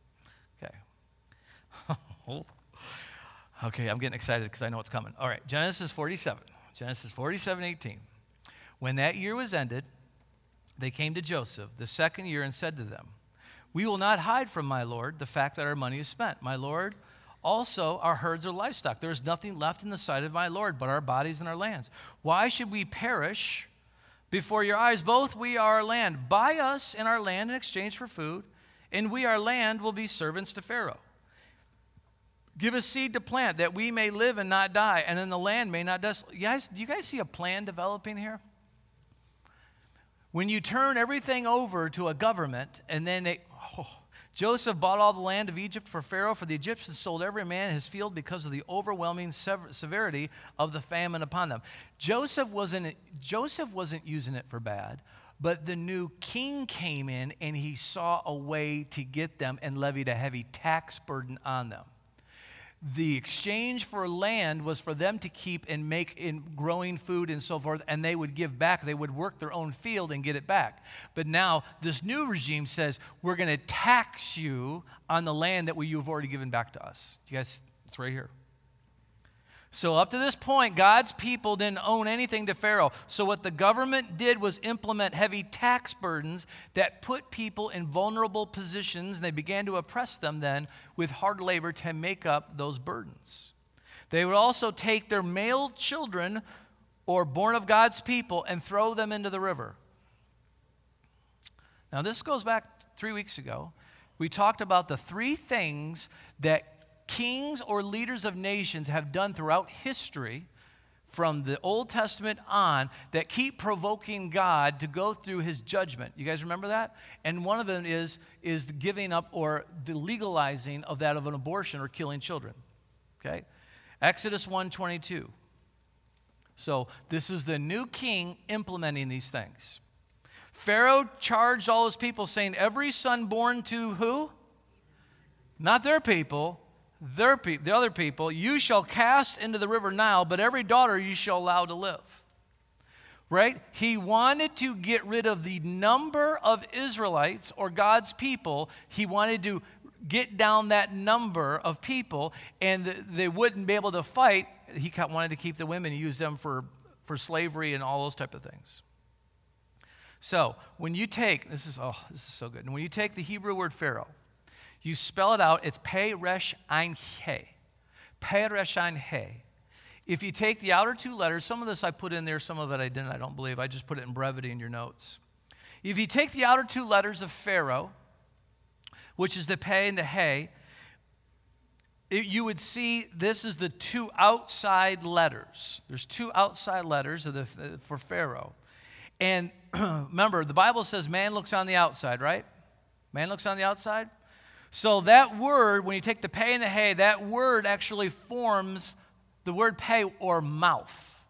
Okay, I'm getting excited because I know what's coming. All right, Genesis 47:18. When that year was ended, they came to Joseph the second year and said to them, "We will not hide from my lord the fact that our money is spent. My lord, also our herds or livestock. There is nothing left in the sight of my lord but our bodies and our lands. Why should we perish before your eyes? Both we are our land. Buy us and our land in exchange for food, and we, our land, will be servants to Pharaoh. Give us seed to plant that we may live and not die, and then the land may not desolate." Do you guys see a plan developing here? When you turn everything over to a government, and then Joseph bought all the land of Egypt for Pharaoh, for the Egyptians sold every man his field because of the overwhelming severity of the famine upon them. Joseph wasn't using it for bad, but the new king came in and he saw a way to get them and levied a heavy tax burden on them. The exchange for land was for them to keep and make in growing food and so forth, and they would give back. They would work their own field and get it back. But now this new regime says, we're going to tax you on the land that you've already given back to us. You guys, it's right here. So up to this point, God's people didn't own anything to Pharaoh. So what the government did was implement heavy tax burdens that put people in vulnerable positions, and they began to oppress them then with hard labor to make up those burdens. They would also take their male children or born of God's people and throw them into the river. Now this goes back 3 weeks ago. We talked about the 3 things that kings or leaders of nations have done throughout history from the Old Testament on that keep provoking God to go through his judgment. You guys remember that? And one of them is the giving up or the legalizing of that of an abortion or killing children. Okay? Exodus 1:22. So this is the new king implementing these things. Pharaoh charged all his people saying, every son born to who? Not their people. The other people, you shall cast into the river Nile, but every daughter you shall allow to live. Right? He wanted to get rid of the number of Israelites or God's people. He wanted to get down that number of people, and they wouldn't be able to fight. He wanted to keep the women and use them for slavery and all those type of things. So when you take, this is so good. And when you take the Hebrew word Pharaoh, you spell it out, it's Peresh Ein He. Peresh Ein He. If you take the outer 2 letters, some of this I put in there, some of it I didn't, I don't believe. I just put it in brevity in your notes. If you take the outer 2 letters of Pharaoh, which is the Pe and the He, you would see this is the 2 outside letters. There's 2 outside letters for Pharaoh. And remember, the Bible says man looks on the outside, right? Man looks on the outside. So that word, when you take the Pe and the He, that word actually forms the word Pe or mouth.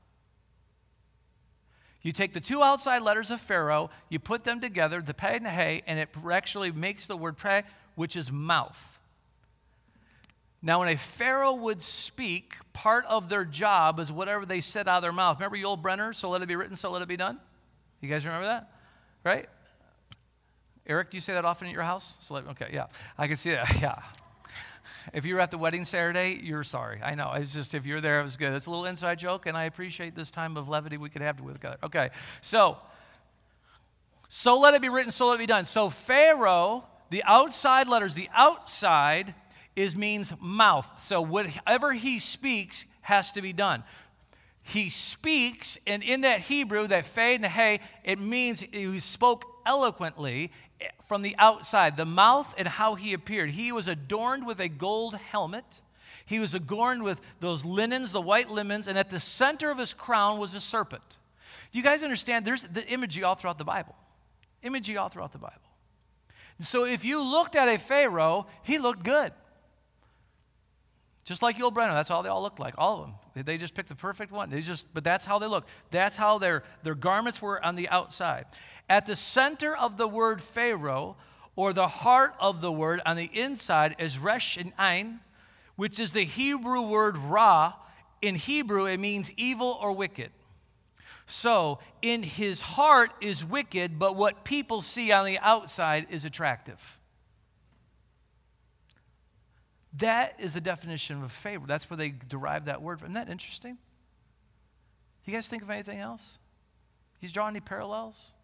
You take the 2 outside letters of Pharaoh, you put them together, the Pe and the He, and it actually makes the word Pe, which is mouth. Now, when a Pharaoh would speak, part of their job is whatever they said out of their mouth. Remember Yul Brynner, so let it be written, so let it be done? You guys remember that? Right? Eric, do you say that often at your house? Okay, yeah. I can see that, yeah. If you were at the wedding Saturday, you're sorry. I know. It's just if you're there, it was good. It's a little inside joke, and I appreciate this time of levity we could have together. Okay, so let it be written, so let it be done. So Pharaoh, the outside letters, the outside means mouth. So whatever he speaks has to be done. He speaks, and in that Hebrew, that fe and the he, it means he spoke eloquently from the outside, the mouth and how he appeared. He was adorned with a gold helmet. He was adorned with those linens, the white linens, and at the center of his crown was a serpent. Do you guys understand? There's the imagery all throughout the Bible. Imagery all throughout the Bible. So if you looked at a Pharaoh, he looked good. Just like Yul Brynner, that's all they all looked like, all of them. They just picked the perfect one. But that's how they looked. That's how their garments were on the outside. At the center of the word Pharaoh, or the heart of the word on the inside, is Resh and Ain, which is the Hebrew word Ra. In Hebrew, it means evil or wicked. So, in his heart is wicked, but what people see on the outside is attractive. That is the definition of a Pharaoh. That's where they derive that word from. Isn't that interesting? You guys think of anything else? He's drawing any parallels?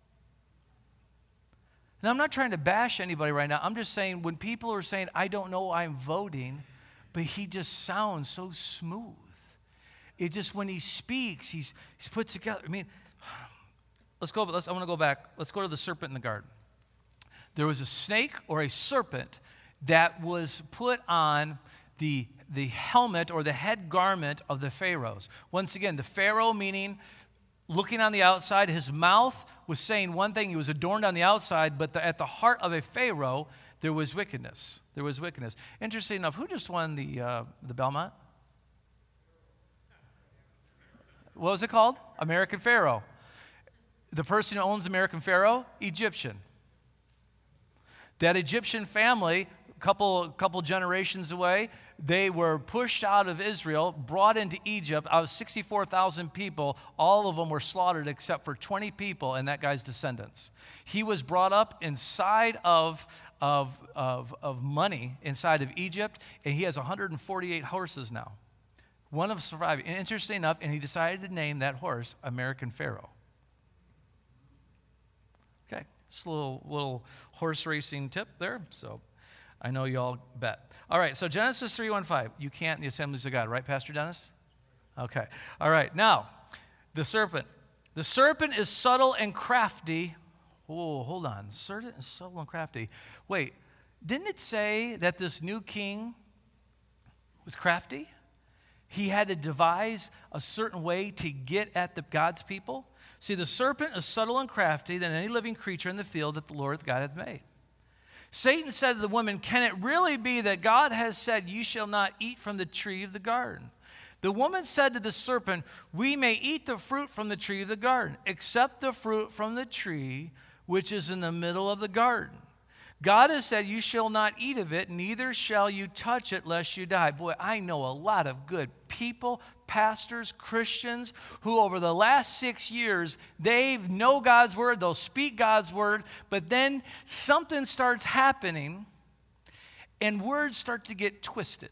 Now, I'm not trying to bash anybody right now. I'm just saying when people are saying, I don't know why I'm voting, but he just sounds so smooth. It just, when he speaks, he's put together. I mean, I want to go back. Let's go to the serpent in the garden. There was a snake or a serpent that was put on the helmet or the head garment of the pharaohs. Once again, the pharaoh meaning looking on the outside. His mouth was saying one thing. He was adorned on the outside, but at the heart of a pharaoh, there was wickedness. There was wickedness. Interesting enough, who just won the Belmont? What was it called? American Pharoah. The person who owns American Pharoah, Egyptian. That Egyptian family, couple generations away, they were pushed out of Israel, brought into Egypt. Out of 64,000 people, all of them were slaughtered except for 20 people and that guy's descendants. He was brought up inside of money inside of Egypt, and he has 148 horses now. One of them survived. And interesting enough, and he decided to name that horse American Pharoah. Okay, just a little horse racing tip there. So I know you all bet. All right, so Genesis 3:1-5. You can't in the assemblies of God, right, Pastor Dennis? Okay. All right, now, the serpent. The serpent is subtle and crafty. Oh, hold on. The serpent is subtle and crafty. Wait, didn't it say that this new king was crafty? He had to devise a certain way to get at God's people. See, the serpent is subtle and crafty than any living creature in the field that the Lord God hath made. Satan said to the woman, can it really be that God has said, you shall not eat from the tree of the garden? The woman said to the serpent, we may eat the fruit from the tree of the garden, except the fruit from the tree which is in the middle of the garden. God has said, you shall not eat of it, neither shall you touch it, lest you die. Boy, I know a lot of good people, pastors, Christians, who over the last 6 years, they know God's word, they'll speak God's word, but then something starts happening, and words start to get twisted.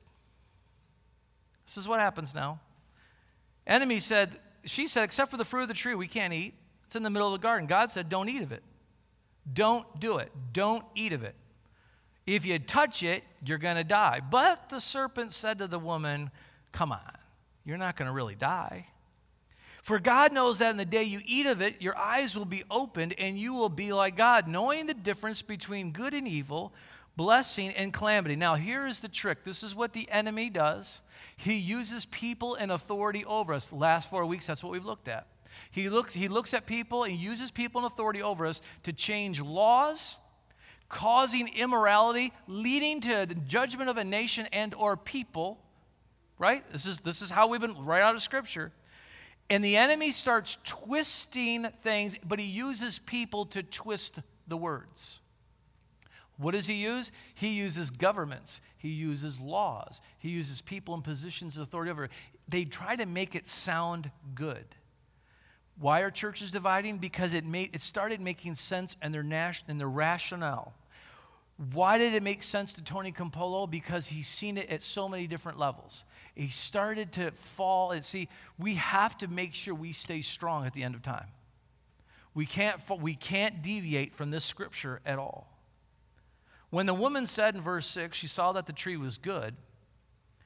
This is what happens now. Enemy said, she said, except for the fruit of the tree, we can't eat. It's in the middle of the garden. God said, don't eat of it. Don't do it. Don't eat of it. If you touch it, you're going to die. But the serpent said to the woman, come on, you're not going to really die. For God knows that in the day you eat of it, your eyes will be opened and you will be like God, knowing the difference between good and evil, blessing and calamity. Now, here is the trick. This is what the enemy does. He uses people in authority over us. The last 4 weeks, that's what we've looked at. He looks at people and uses people in authority over us to change laws, causing immorality, leading to the judgment of a nation and or people, right? This is how we've been right out of Scripture. And the enemy starts twisting things, but he uses people to twist the words. What does he use? He uses governments. He uses laws. He uses people in positions of authority over. They try to make it sound good. Why are churches dividing? Because it started making sense in their rationale. Why did it make sense to Tony Campolo? Because he's seen it at so many different levels. He started to fall. And see, we have to make sure we stay strong at the end of time. We can't deviate from this scripture at all. When the woman said in verse 6, she saw that the tree was good,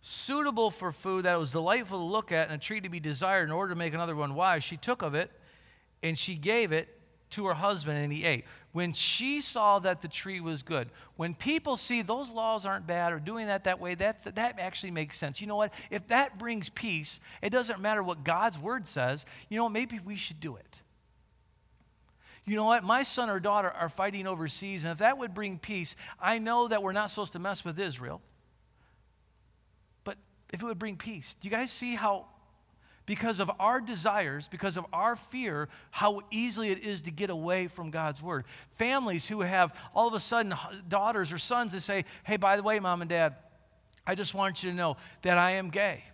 suitable for food, that it was delightful to look at, and a tree to be desired in order to make another one wise, she took of it, and she gave it to her husband, and he ate. When she saw that the tree was good, when people see those laws aren't bad or doing that way, that actually makes sense. You know what? If that brings peace, it doesn't matter what God's word says. You know what? Maybe we should do it. You know what? My son or daughter are fighting overseas, and if that would bring peace, I know that we're not supposed to mess with Israel. But if it would bring peace, do you guys see how, because of our desires, because of our fear, how easily it is to get away from God's word? Families who have all of a sudden daughters or sons that say, hey, by the way, Mom and Dad, I just want you to know that I am gay.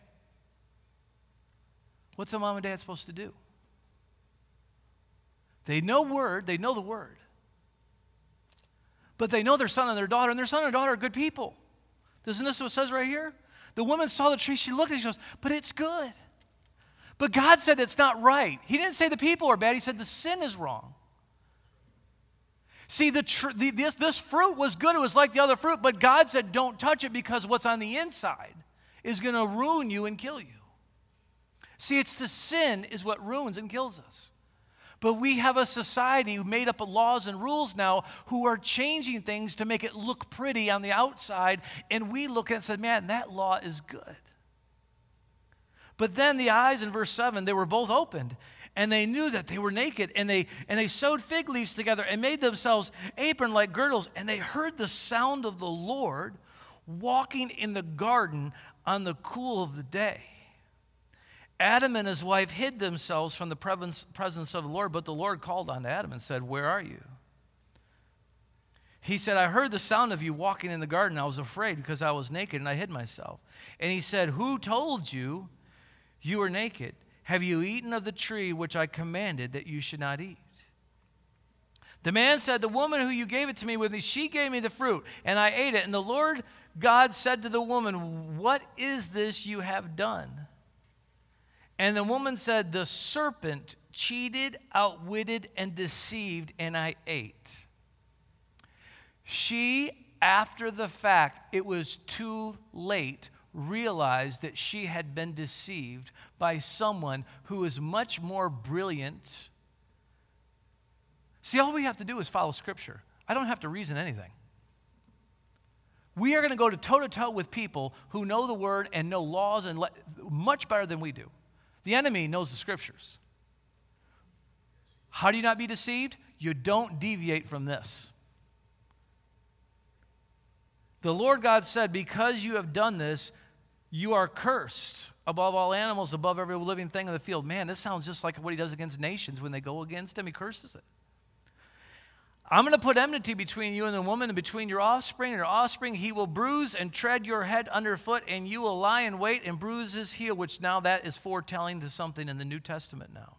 What's a mom and dad supposed to do? They know the word. But they know their son and their daughter, and their son and daughter are good people. Isn't this what it says right here? The woman saw the tree, she looked at it, she goes, but it's good. But God said it's not right. He didn't say the people are bad, he said the sin is wrong. See, this fruit was good, it was like the other fruit, but God said don't touch it because what's on the inside is going to ruin you and kill you. See, it's the sin is what ruins and kills us. But we have a society who made up of laws and rules now who are changing things to make it look pretty on the outside, and we look at it and say, man, that law is good. But then the eyes in verse 7, they were both opened, and they knew that they were naked, and they sewed fig leaves together and made themselves apron-like girdles, and they heard the sound of the Lord walking in the garden on the cool of the day. Adam and his wife hid themselves from the presence of the Lord, but the Lord called on Adam and said, where are you? He said, I heard the sound of you walking in the garden. I was afraid because I was naked and I hid myself. And he said, who told you you were naked? Have you eaten of the tree which I commanded that you should not eat? The man said, the woman who you gave it to me with me, she gave me the fruit, and I ate it. And the Lord God said to the woman, what is this you have done? And the woman said, the serpent cheated, outwitted, and deceived, and I ate. She, after the fact, it was too late, realized that she had been deceived by someone who is much more brilliant. See, all we have to do is follow Scripture. I don't have to reason anything. We are going to go toe-to-toe with people who know the Word and know laws and much better than we do. The enemy knows the Scriptures. How do you not be deceived? You don't deviate from this. The Lord God said, because you have done this, you are cursed above all animals, above every living thing in the field. Man, this sounds just like what he does against nations. When they go against him, he curses it. I'm going to put enmity between you and the woman, and between your offspring and your offspring. He will bruise and tread your head underfoot, and you will lie in wait and bruise his heel, which now that is foretelling to something in the New Testament now.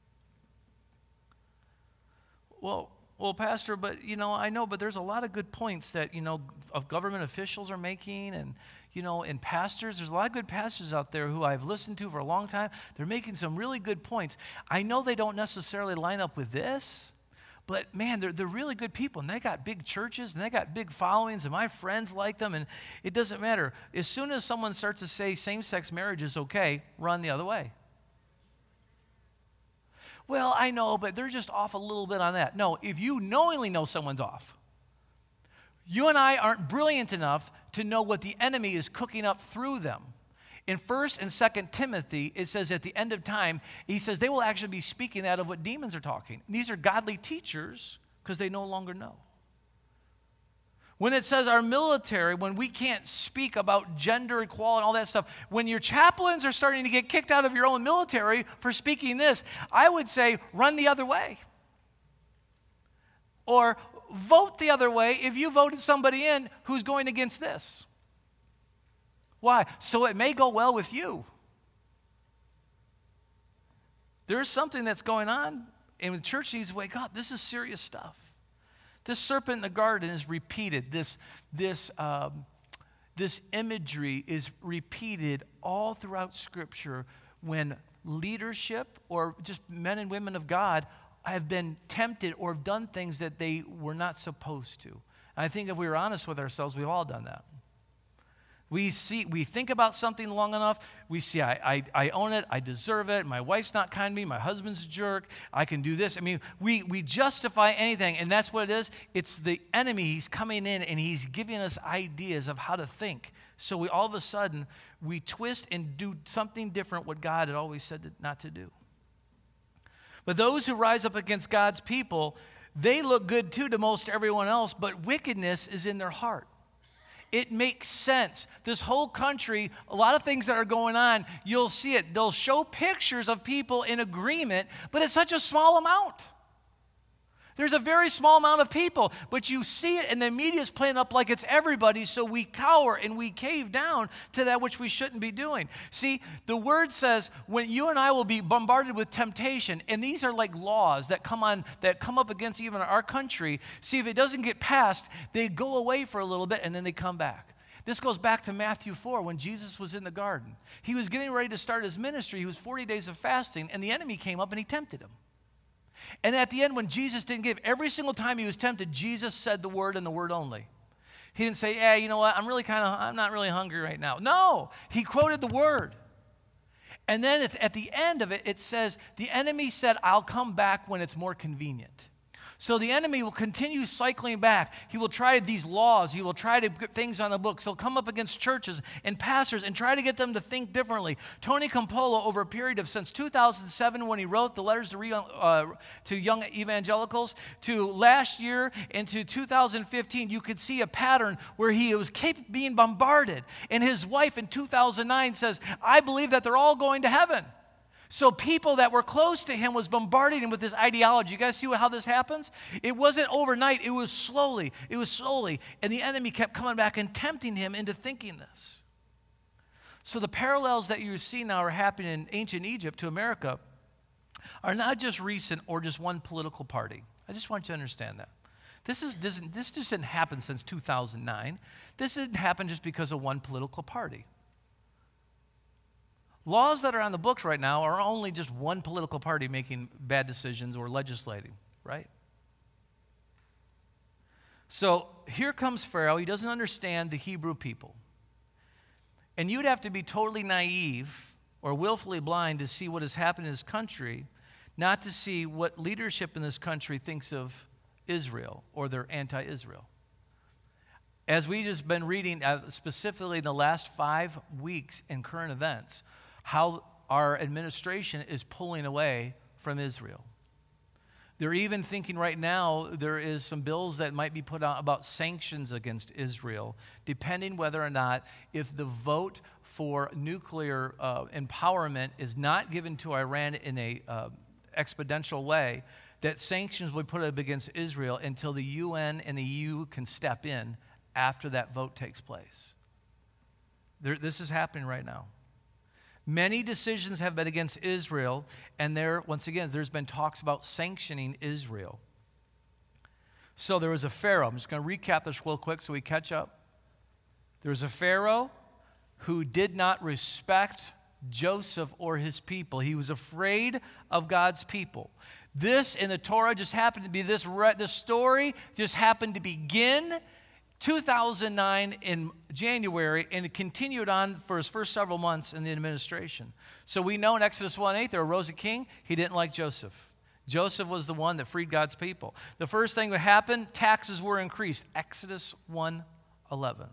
Well, Pastor, but, I know, but there's a lot of good points that, of government officials are making, and, and pastors. There's a lot of good pastors out there who I've listened to for a long time. They're making some really good points. I know they don't necessarily line up with this, but, man, they're really good people, and they got big churches, and they got big followings, and my friends like them, and it doesn't matter. As soon as someone starts to say same-sex marriage is okay, run the other way. Well, I know, but they're just off a little bit on that. No, if you knowingly know someone's off, you and I aren't brilliant enough to know what the enemy is cooking up through them. In 1 and 2 Timothy, it says at the end of time, he says they will actually be speaking out of what demons are talking. These are godly teachers because they no longer know. When it says our military, when we can't speak about gender equality and all that stuff, when your chaplains are starting to get kicked out of your own military for speaking this, I would say run the other way. Or vote the other way if you voted somebody in who's going against this. Why? So it may go well with you. There's something that's going on, and the church needs to wake up. This is serious stuff. This serpent in the garden is repeated. This imagery is repeated all throughout Scripture when leadership or just men and women of God have been tempted or have done things that they were not supposed to. And I think if we were honest with ourselves, we've all done that. We think about something long enough, we see, I own it, I deserve it, my wife's not kind to me, my husband's a jerk, I can do this. I mean, we justify anything, and that's what it is. It's the enemy. He's coming in, and he's giving us ideas of how to think. So all of a sudden, we twist and do something different what God had always said not to do. But those who rise up against God's people, they look good too to most everyone else, but wickedness is in their heart. It makes sense. This whole country, a lot of things that are going on, you'll see it. They'll show pictures of people in agreement, but it's such a small amount. There's a very small amount of people, but you see it, and the media is playing up like it's everybody, so we cower and we cave down to that which we shouldn't be doing. See, the word says when you and I will be bombarded with temptation, and these are like laws that come up against even our country. See, if it doesn't get passed, they go away for a little bit, and then they come back. This goes back to Matthew 4 when Jesus was in the garden. He was getting ready to start his ministry. He was 40 days of fasting, and the enemy came up and he tempted him. And at the end, when Jesus didn't give, every single time he was tempted, Jesus said the word and the word only. He didn't say, you know what, I'm not really hungry right now. No, he quoted the word. And then at the end of it, it says, the enemy said, I'll come back when it's more convenient. So the enemy will continue cycling back. He will try these laws. He will try to get things on the books. He'll come up against churches and pastors and try to get them to think differently. Tony Campolo, over a period of since 2007, when he wrote the letters to young evangelicals, to last year into 2015, you could see a pattern where he was being bombarded. And his wife in 2009 says, I believe that they're all going to heaven. So people that were close to him was bombarding him with this ideology. You guys see how this happens? It wasn't overnight. It was slowly. And the enemy kept coming back and tempting him into thinking this. So the parallels that you see now are happening in ancient Egypt to America are not just recent or just one political party. I just want you to understand that. This just didn't happen since 2009. This didn't happen just because of one political party. Laws that are on the books right now are only just one political party making bad decisions or legislating, right? So here comes Pharaoh. He doesn't understand the Hebrew people. And you'd have to be totally naive or willfully blind to see what has happened in this country, not to see what leadership in this country thinks of Israel or they're anti-Israel. As we just been reading, specifically in the last 5 weeks in current events, how our administration is pulling away from Israel. They're even thinking right now there is some bills that might be put out about sanctions against Israel, depending whether or not if the vote for nuclear empowerment is not given to Iran in a exponential way, that sanctions will be put up against Israel until the UN and the EU can step in after that vote takes place. This is happening right now. Many decisions have been against Israel, and once again, there's been talks about sanctioning Israel. So there was a Pharaoh. I'm just going to recap this real quick so we catch up. There was a Pharaoh who did not respect Joseph or his people. He was afraid of God's people. This in the Torah just happened to be this story just happened to begin 2009 in January, and it continued on for his first several months in the administration. So we know in Exodus 1:8 there arose a king. He didn't like Joseph. Joseph was the one that freed God's people. The first thing that happened, taxes were increased. Exodus 1:11.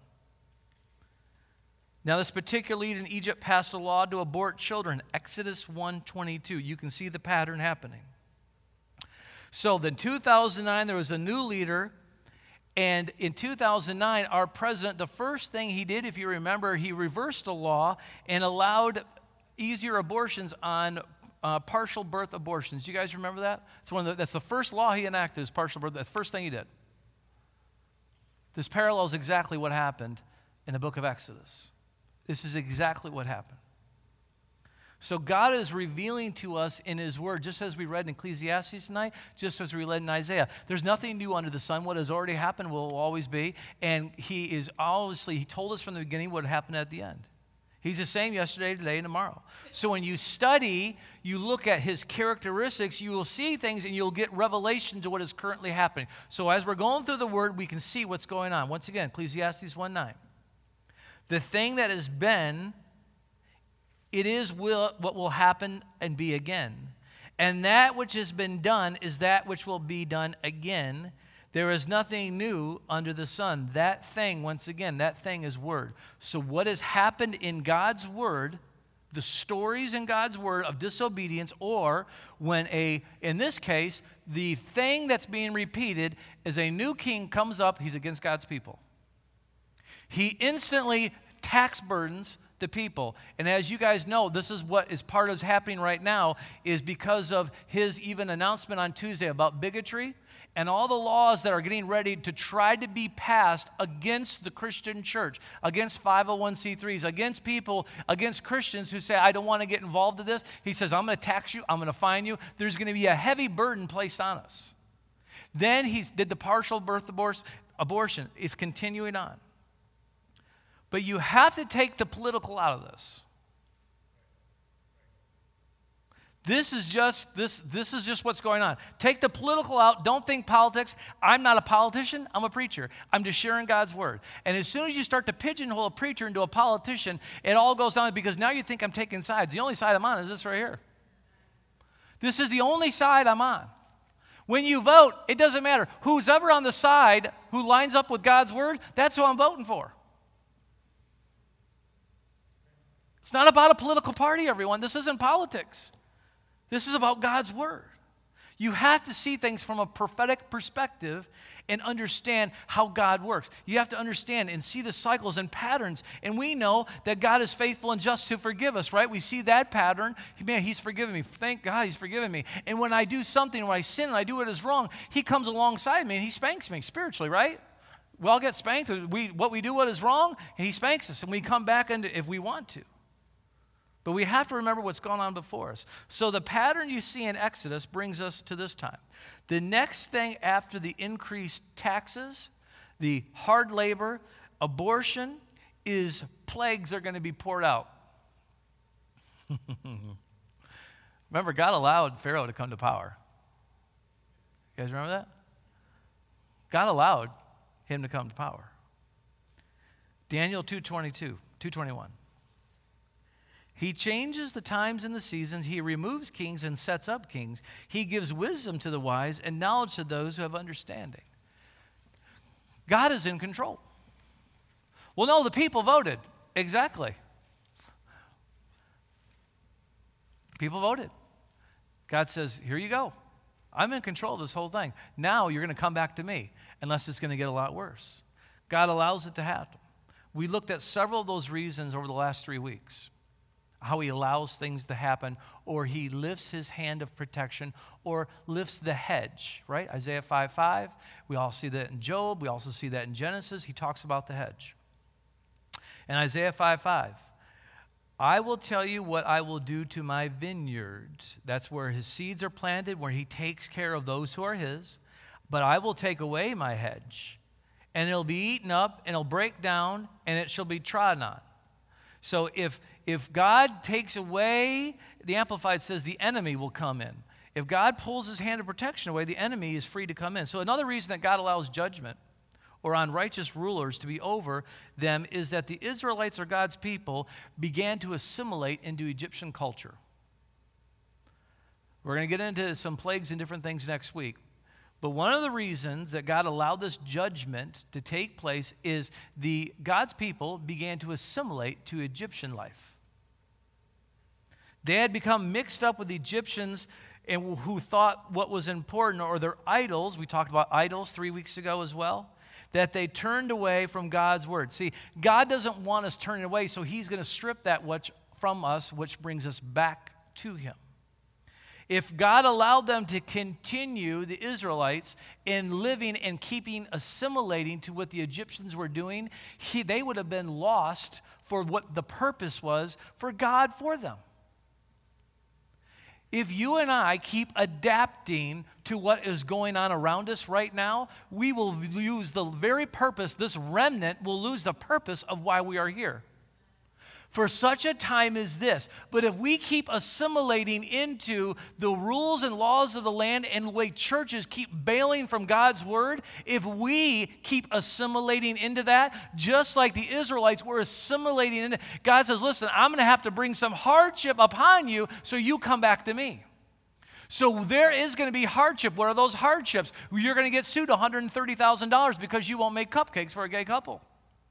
Now this particular leader in Egypt passed a law to abort children. Exodus 1:22. You can see the pattern happening. So then 2009 there was a new leader. And in 2009, our president, the first thing he did, if you remember, he reversed the law and allowed easier abortions on partial birth abortions. Do you guys remember that? That's the first law he enacted is partial birth. That's the first thing he did. This parallels exactly what happened in the book of Exodus. This is exactly what happened. So God is revealing to us in his word, just as we read in Ecclesiastes tonight, just as we read in Isaiah. There's nothing new under the sun. What has already happened will always be. And he told us from the beginning what would happen at the end. He's the same yesterday, today, and tomorrow. So when you study, you look at his characteristics, you will see things and you'll get revelation to what is currently happening. So as we're going through the word, we can see what's going on. Once again, Ecclesiastes 1:9. The thing that has been, it is what will happen and be again. And that which has been done is that which will be done again. There is nothing new under the sun. That thing, once again, that thing is word. So what has happened in God's word, the stories in God's word of disobedience, or when in this case, the thing that's being repeated is a new king comes up, he's against God's people. He instantly tax burdens the people. And as you guys know, this is what is part of what's happening right now, is because of his even announcement on Tuesday about bigotry and all the laws that are getting ready to try to be passed against the Christian church, against 501c3s, against people, against Christians who say, I don't want to get involved in this. He says, I'm going to tax you, I'm going to fine you. There's going to be a heavy burden placed on us. Then he did the partial birth abortion. It's continuing on. But you have to take the political out of this. This is just what's going on. Take the political out. Don't think politics. I'm not a politician. I'm a preacher. I'm just sharing God's word. And as soon as you start to pigeonhole a preacher into a politician, it all goes down because now you think I'm taking sides. The only side I'm on is this right here. This is the only side I'm on. When you vote, it doesn't matter. Who's ever on the side who lines up with God's word, that's who I'm voting for. It's not about a political party, everyone. This isn't politics. This is about God's word. You have to see things from a prophetic perspective and understand how God works. You have to understand and see the cycles and patterns. And we know that God is faithful and just to forgive us, right? We see that pattern. Man, he's forgiven me. Thank God he's forgiven me. And when I do something, when I sin and I do what is wrong, he comes alongside me and he spanks me spiritually, right? We all get spanked. What we do what is wrong, and he spanks us. And we come back into if we want to. But we have to remember what's gone on before us. So the pattern you see in Exodus brings us to this time. The next thing after the increased taxes, the hard labor, abortion, is plagues are going to be poured out. Remember, God allowed Pharaoh to come to power. You guys remember that? God allowed him to come to power. Daniel 2:21. He changes the times and the seasons. He removes kings and sets up kings. He gives wisdom to the wise and knowledge to those who have understanding. God is in control. Well, no, the people voted. Exactly. People voted. God says, here you go. I'm in control of this whole thing. Now you're going to come back to me, unless it's going to get a lot worse. God allows it to happen. We looked at several of those reasons over the last 3 weeks. How he allows things to happen, or he lifts his hand of protection, or lifts the hedge, right? Isaiah 5:5. We all see that in Job. We also see that in Genesis. He talks about the hedge. And Isaiah 5:5. I will tell you what I will do to my vineyard. That's where his seeds are planted, where he takes care of those who are his. But I will take away my hedge, and it'll be eaten up, and it'll break down, and it shall be trodden on. So if God takes away, the Amplified says the enemy will come in. If God pulls his hand of protection away, the enemy is free to come in. So another reason that God allows judgment or unrighteous rulers to be over them is that the Israelites, or God's people, began to assimilate into Egyptian culture. We're going to get into some plagues and different things next week. But one of the reasons that God allowed this judgment to take place is God's people began to assimilate to Egyptian life. They had become mixed up with the Egyptians and who thought what was important, or their idols. We talked about idols 3 weeks ago as well, that they turned away from God's word. See, God doesn't want us turning away, so he's going to strip that from us, which brings us back to him. If God allowed them to continue, the Israelites, in living and assimilating to what the Egyptians were doing, they would have been lost for what the purpose was for God for them. If you and I keep adapting to what is going on around us right now, we will lose the very purpose. This remnant will lose the purpose of why we are here. for such a time as this. But if we keep assimilating into the rules and laws of the land and the way churches keep bailing from God's word, if we keep assimilating into that, just like the Israelites were assimilating into, God says, listen, I'm going to have to bring some hardship upon you so you come back to me. So there is going to be hardship. What are those hardships? You're going to get sued $130,000 because you won't make cupcakes for a gay couple.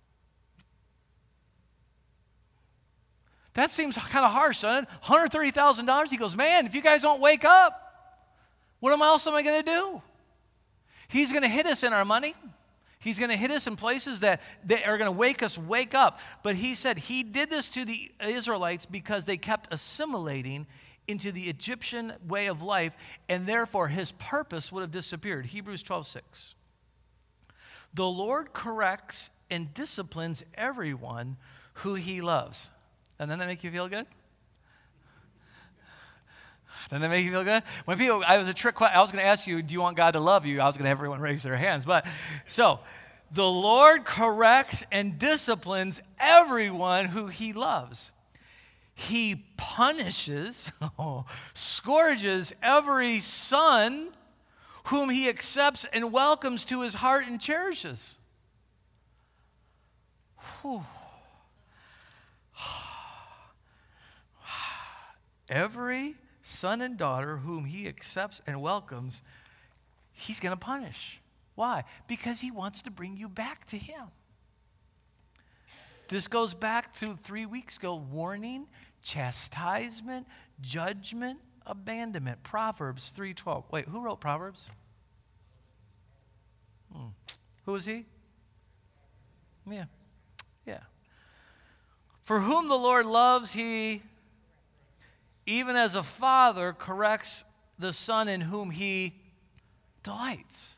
That seems kind of harsh, son. $130,000. He goes, man, if you guys don't wake up, what else am I going to do? He's going to hit us in our money. He's going to hit us in places that are going to wake up. But he said he did this to the Israelites because they kept assimilating into the Egyptian way of life, and therefore his purpose would have disappeared. Hebrews 12:6. The Lord corrects and disciplines everyone who he loves. Doesn't that make you feel good? Doesn't that make you feel good? When people, I was going to ask you, do you want God to love you? I was going to have everyone raise their hands. But so, the Lord corrects and disciplines everyone who he loves. He punishes, scourges every son whom he accepts and welcomes to his heart and cherishes. Whew. Every son and daughter whom he accepts and welcomes, he's going to punish. Why? Because he wants to bring you back to him. This goes back to 3 weeks ago, warning, chastisement, judgment, abandonment. Proverbs 3:12. Wait, who wrote Proverbs? Who was he? Yeah. For whom the Lord loves, he, even as a father, corrects the son in whom he delights.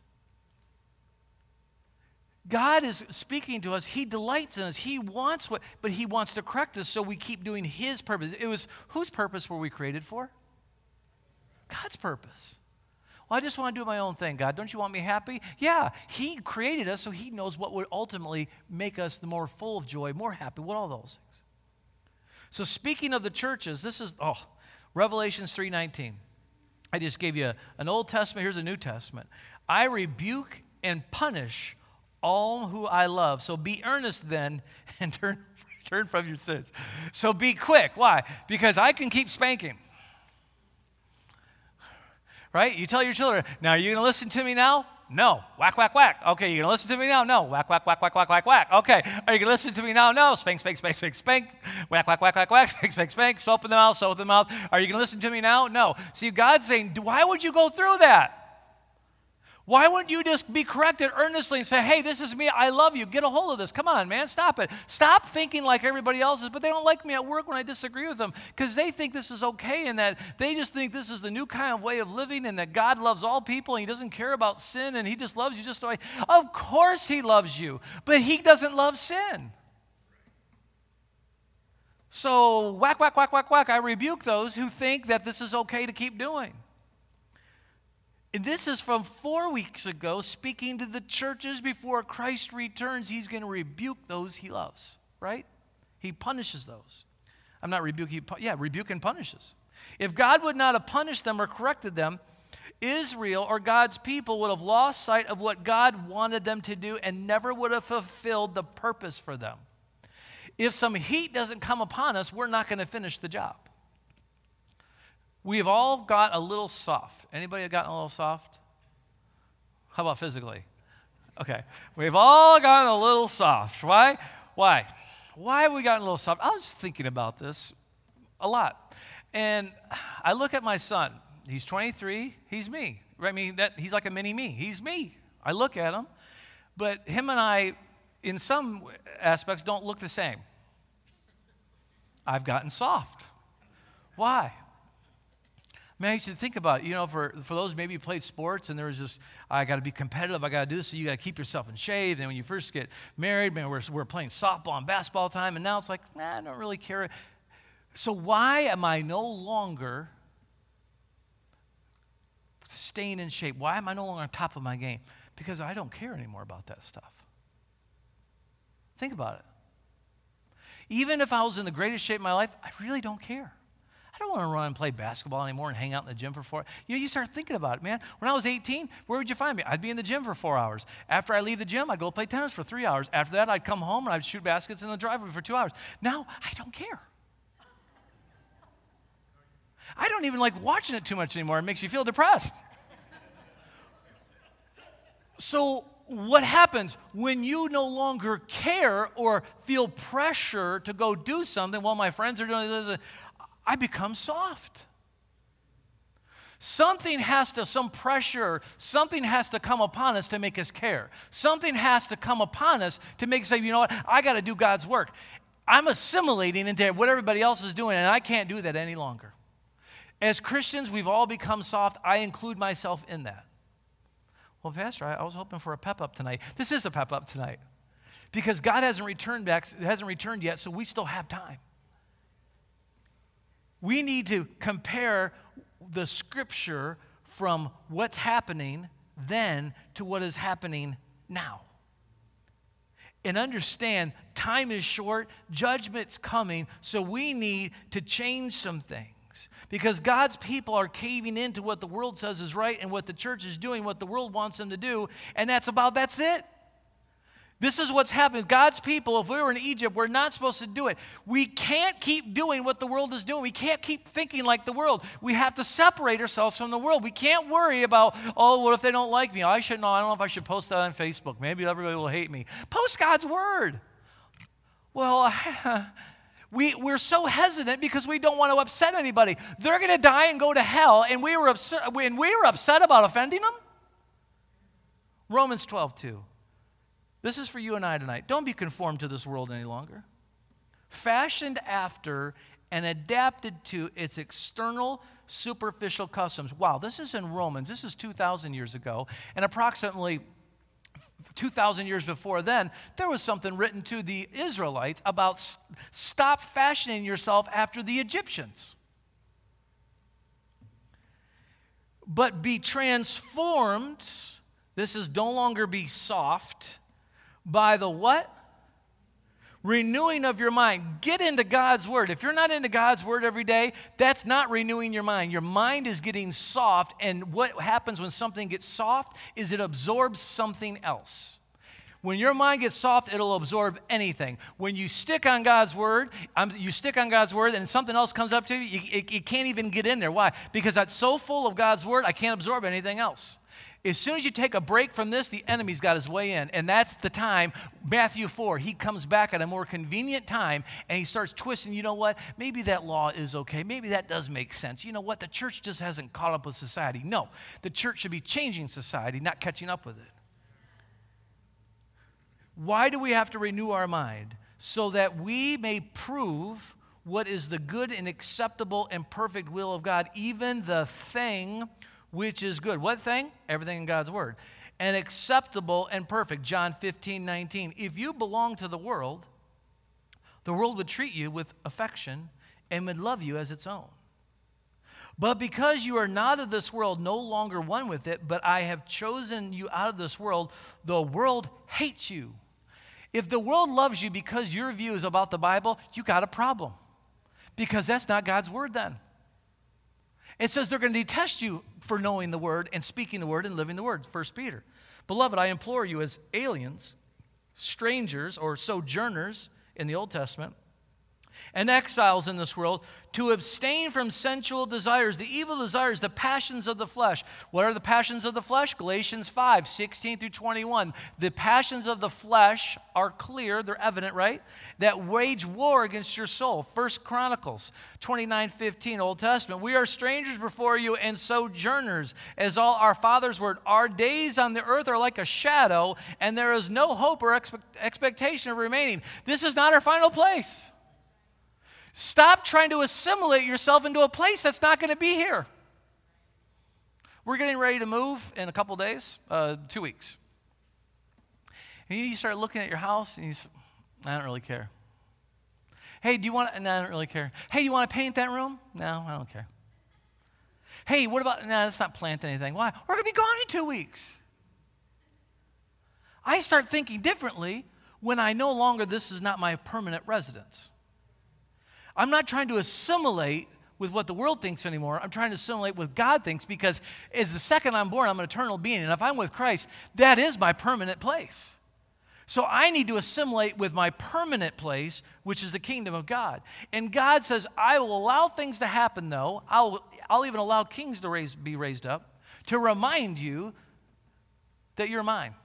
God is speaking to us. He delights in us. He wants but he wants to correct us so we keep doing his purpose. It was, whose purpose were we created for? God's purpose. Well, I just want to do my own thing, God. Don't you want me happy? Yeah, he created us so he knows what would ultimately make us the more full of joy, more happy, what all those things. So speaking of the churches, this is, Revelations 3:19. I just gave you an Old Testament. Here's a New Testament. I rebuke and punish all who I love. So be earnest then and turn from your sins. So be quick. Why? Because I can keep spanking. Right? You tell your children, now are you going to listen to me now? No. Whack, whack, whack. Okay, you going to listen to me now? No. Whack, whack, whack, whack, whack, whack, whack. Okay, are you going to listen to me now? No. Spank, spank, spank, spank, spank. Whack, whack, whack, whack, whack. Spank, spank, spank. Soap in the mouth, soap in the mouth. Are you going to listen to me now? No. See, God's saying, why would you go through that? Why wouldn't you just be corrected earnestly and say, hey, this is me, I love you, get a hold of this. Come on, man, stop it. Stop thinking like everybody else is, but they don't like me at work when I disagree with them because they think this is okay and that they just think this is the new kind of way of living and that God loves all people and he doesn't care about sin and he just loves you just the way. Of course he loves you, but he doesn't love sin. So whack, whack, whack, whack, whack. I rebuke those who think that this is okay to keep doing. And this is from 4 weeks ago, speaking to the churches before Christ returns. He's going to rebuke those he loves, right? He punishes those. I'm not rebuking, rebuke and punishes. If God would not have punished them or corrected them, Israel or God's people would have lost sight of what God wanted them to do and never would have fulfilled the purpose for them. If some heat doesn't come upon us, we're not going to finish the job. We've all got a little soft. Anybody gotten a little soft? How about physically? Okay. We've all gotten a little soft. Why? Why have we gotten a little soft? I was thinking about this a lot. And I look at my son. He's 23. He's me. Right? I mean, he's like a mini me. He's me. I look at him. But him and I, in some aspects, don't look the same. I've gotten soft. Why? Man, I used to think about it, for those maybe who played sports and there was this, I got to be competitive, I got to do this, so you got to keep yourself in shape. And when you first get married, man, we're playing softball and basketball time, and now it's like, I don't really care. So why am I no longer staying in shape? Why am I no longer on top of my game? Because I don't care anymore about that stuff. Think about it. Even if I was in the greatest shape of my life, I really don't care. I don't want to run and play basketball anymore and hang out in the gym for 4 hours. You start thinking about it, man. When I was 18, where would you find me? I'd be in the gym for 4 hours. After I leave the gym, I'd go play tennis for 3 hours. After that, I'd come home and I'd shoot baskets in the driveway for 2 hours. Now, I don't care. I don't even like watching it too much anymore. It makes you feel depressed. So what happens when you no longer care or feel pressure to go do something? Well, my friends are doing this. I become soft. Some pressure, something has to come upon us to make us care. Something has to come upon us to make us say, you know what, I got to do God's work. I'm assimilating into what everybody else is doing, and I can't do that any longer. As Christians, we've all become soft. I include myself in that. Well, Pastor, I was hoping for a pep-up tonight. This is a pep-up tonight because God hasn't returned yet, so we still have time. We need to compare the Scripture from what's happening then to what is happening now. And understand, time is short, judgment's coming, so we need to change some things. Because God's people are caving into what the world says is right and what the church is doing, what the world wants them to do, and that's it. This is what's happening. God's people, if we were in Egypt, we're not supposed to do it. We can't keep doing what the world is doing. We can't keep thinking like the world. We have to separate ourselves from the world. We can't worry about, what if they don't like me? I don't know if I should post that on Facebook. Maybe everybody will hate me. Post God's word. Well, we're so hesitant because we don't want to upset anybody. They're going to die and go to hell, and we were upset about offending them? Romans 12:2. This is for you and I tonight. Don't be conformed to this world any longer. Fashioned after and adapted to its external, superficial customs. Wow, this is in Romans. This is 2,000 years ago. And approximately 2,000 years before then, there was something written to the Israelites about stop fashioning yourself after the Egyptians. But be transformed. This is no longer be soft. By the what? Renewing of your mind. Get into God's word. If you're not into God's word every day, that's not renewing your mind. Your mind is getting soft, and what happens when something gets soft is it absorbs something else. When your mind gets soft, it'll absorb anything. When you stick on God's word, and something else comes up to you, it can't even get in there. Why? Because that's so full of God's word, I can't absorb anything else. As soon as you take a break from this, the enemy's got his way in. And that's the time, Matthew 4, he comes back at a more convenient time and he starts twisting, you know what, maybe that law is okay. Maybe that does make sense. You know what, the church just hasn't caught up with society. No, the church should be changing society, not catching up with it. Why do we have to renew our mind? So that we may prove what is the good and acceptable and perfect will of God, even the thing which is good. What thing? Everything in God's word. And acceptable and perfect. John 15:19. If you belong to the world would treat you with affection and would love you as its own. But because you are not of this world, no longer one with it, but I have chosen you out of this world, the world hates you. If the world loves you because your view is about the Bible, you got a problem. Because that's not God's word then. It says they're going to detest you for knowing the word and speaking the word and living the word, 1 Peter. Beloved, I implore you as aliens, strangers or sojourners in the Old Testament, and exiles in this world, to abstain from sensual desires, the evil desires, the passions of the flesh. What are the passions of the flesh? Galatians 5:16-21. The passions of the flesh are clear, they're evident, right? That wage war against your soul. 1 Chronicles 29:15, Old Testament. We are strangers before you and sojourners, as all our fathers were. Our days on the earth are like a shadow, and there is no hope or expectation of remaining. This is not our final place. Stop trying to assimilate yourself into a place that's not going to be here. We're getting ready to move in a couple days, 2 weeks. And you start looking at your house and you say, I don't really care. Hey, do you want to? No, I don't really care. Hey, you want to paint that room? No, I don't care. Hey, what about, no, let's not plant anything. Why? We're going to be gone in 2 weeks. I start thinking differently when I no longer, this is not my permanent residence. I'm not trying to assimilate with what the world thinks anymore. I'm trying to assimilate with God thinks, because as the second I'm born, I'm an eternal being. And if I'm with Christ, that is my permanent place. So I need to assimilate with my permanent place, which is the kingdom of God. And God says, I will allow things to happen, though. I'll even allow kings to be raised up to remind you that you're mine.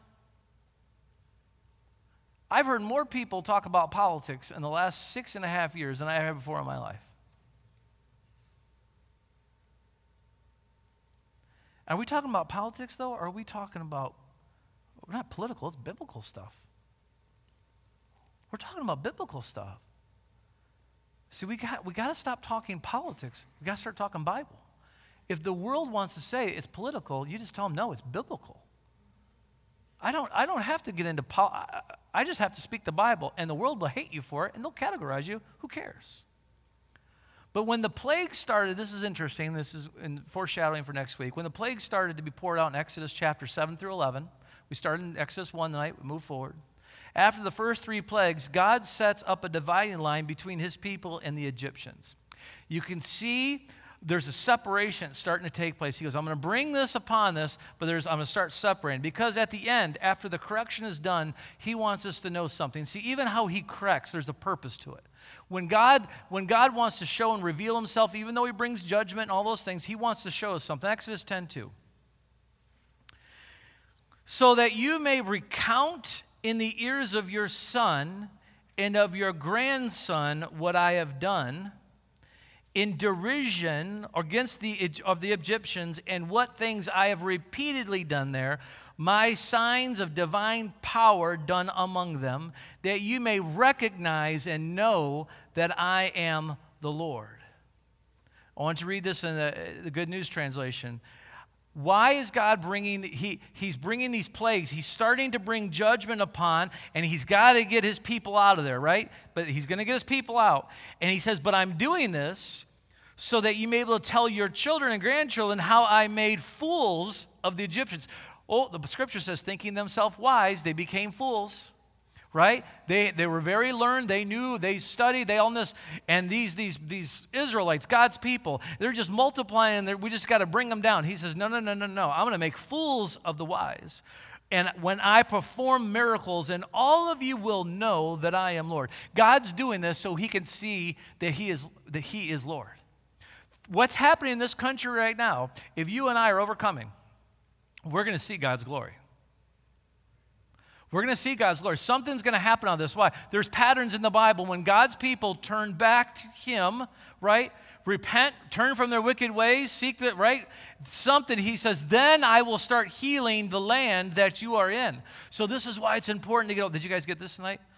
I've heard more people talk about politics in the last 6.5 years than I have before in my life. Are we talking about politics, though, or are we talking about, we're not political, it's biblical stuff. We're talking about biblical stuff. See, we got to stop talking politics. We got to start talking Bible. If the world wants to say it's political, you just tell them, no, it's biblical. I don't have to get into I just have to speak the Bible, and the world will hate you for it, and they'll categorize you. Who cares? But when the plague started, this is interesting, this is in foreshadowing for next week. When the plague started to be poured out in Exodus chapter 7 through 11, we started in Exodus 1 tonight, we move forward. After the first 3 plagues, God sets up a dividing line between his people and the Egyptians. You can see there's a separation starting to take place. He goes, I'm going to bring this upon this, but I'm going to start separating. Because at the end, after the correction is done, he wants us to know something. See, even how he corrects, there's a purpose to it. When God wants to show and reveal himself, even though he brings judgment and all those things, he wants to show us something. Exodus 10:2. So that you may recount in the ears of your son and of your grandson what I have done, in derision against the Egyptians, and what things I have repeatedly done there, my signs of divine power done among them, that you may recognize and know that I am the Lord. I want to read this in the Good News Translation. Why is God he's bringing these plagues? He's starting to bring judgment upon, and he's got to get his people out of there, right? But he's going to get his people out. And he says, but I'm doing this so that you may be able to tell your children and grandchildren how I made fools of the Egyptians. Oh, the scripture says, thinking themselves wise, they became fools, right? They were very learned. They knew, they studied, they all this. And these Israelites, God's people, they're just multiplying. We just got to bring them down. He says, no. I'm going to make fools of the wise. And when I perform miracles, and all of you will know that I am Lord. God's doing this so he can see that he is Lord. What's happening in this country right now, if you and I are overcoming, we're going to see God's glory. We're going to see God's glory. Something's going to happen on this. Why? There's patterns in the Bible when God's people turn back to him, right? Repent, turn from their wicked ways, seek that, right? Something, he says, then I will start healing the land that you are in. So this is why it's important to get, did you guys get this tonight?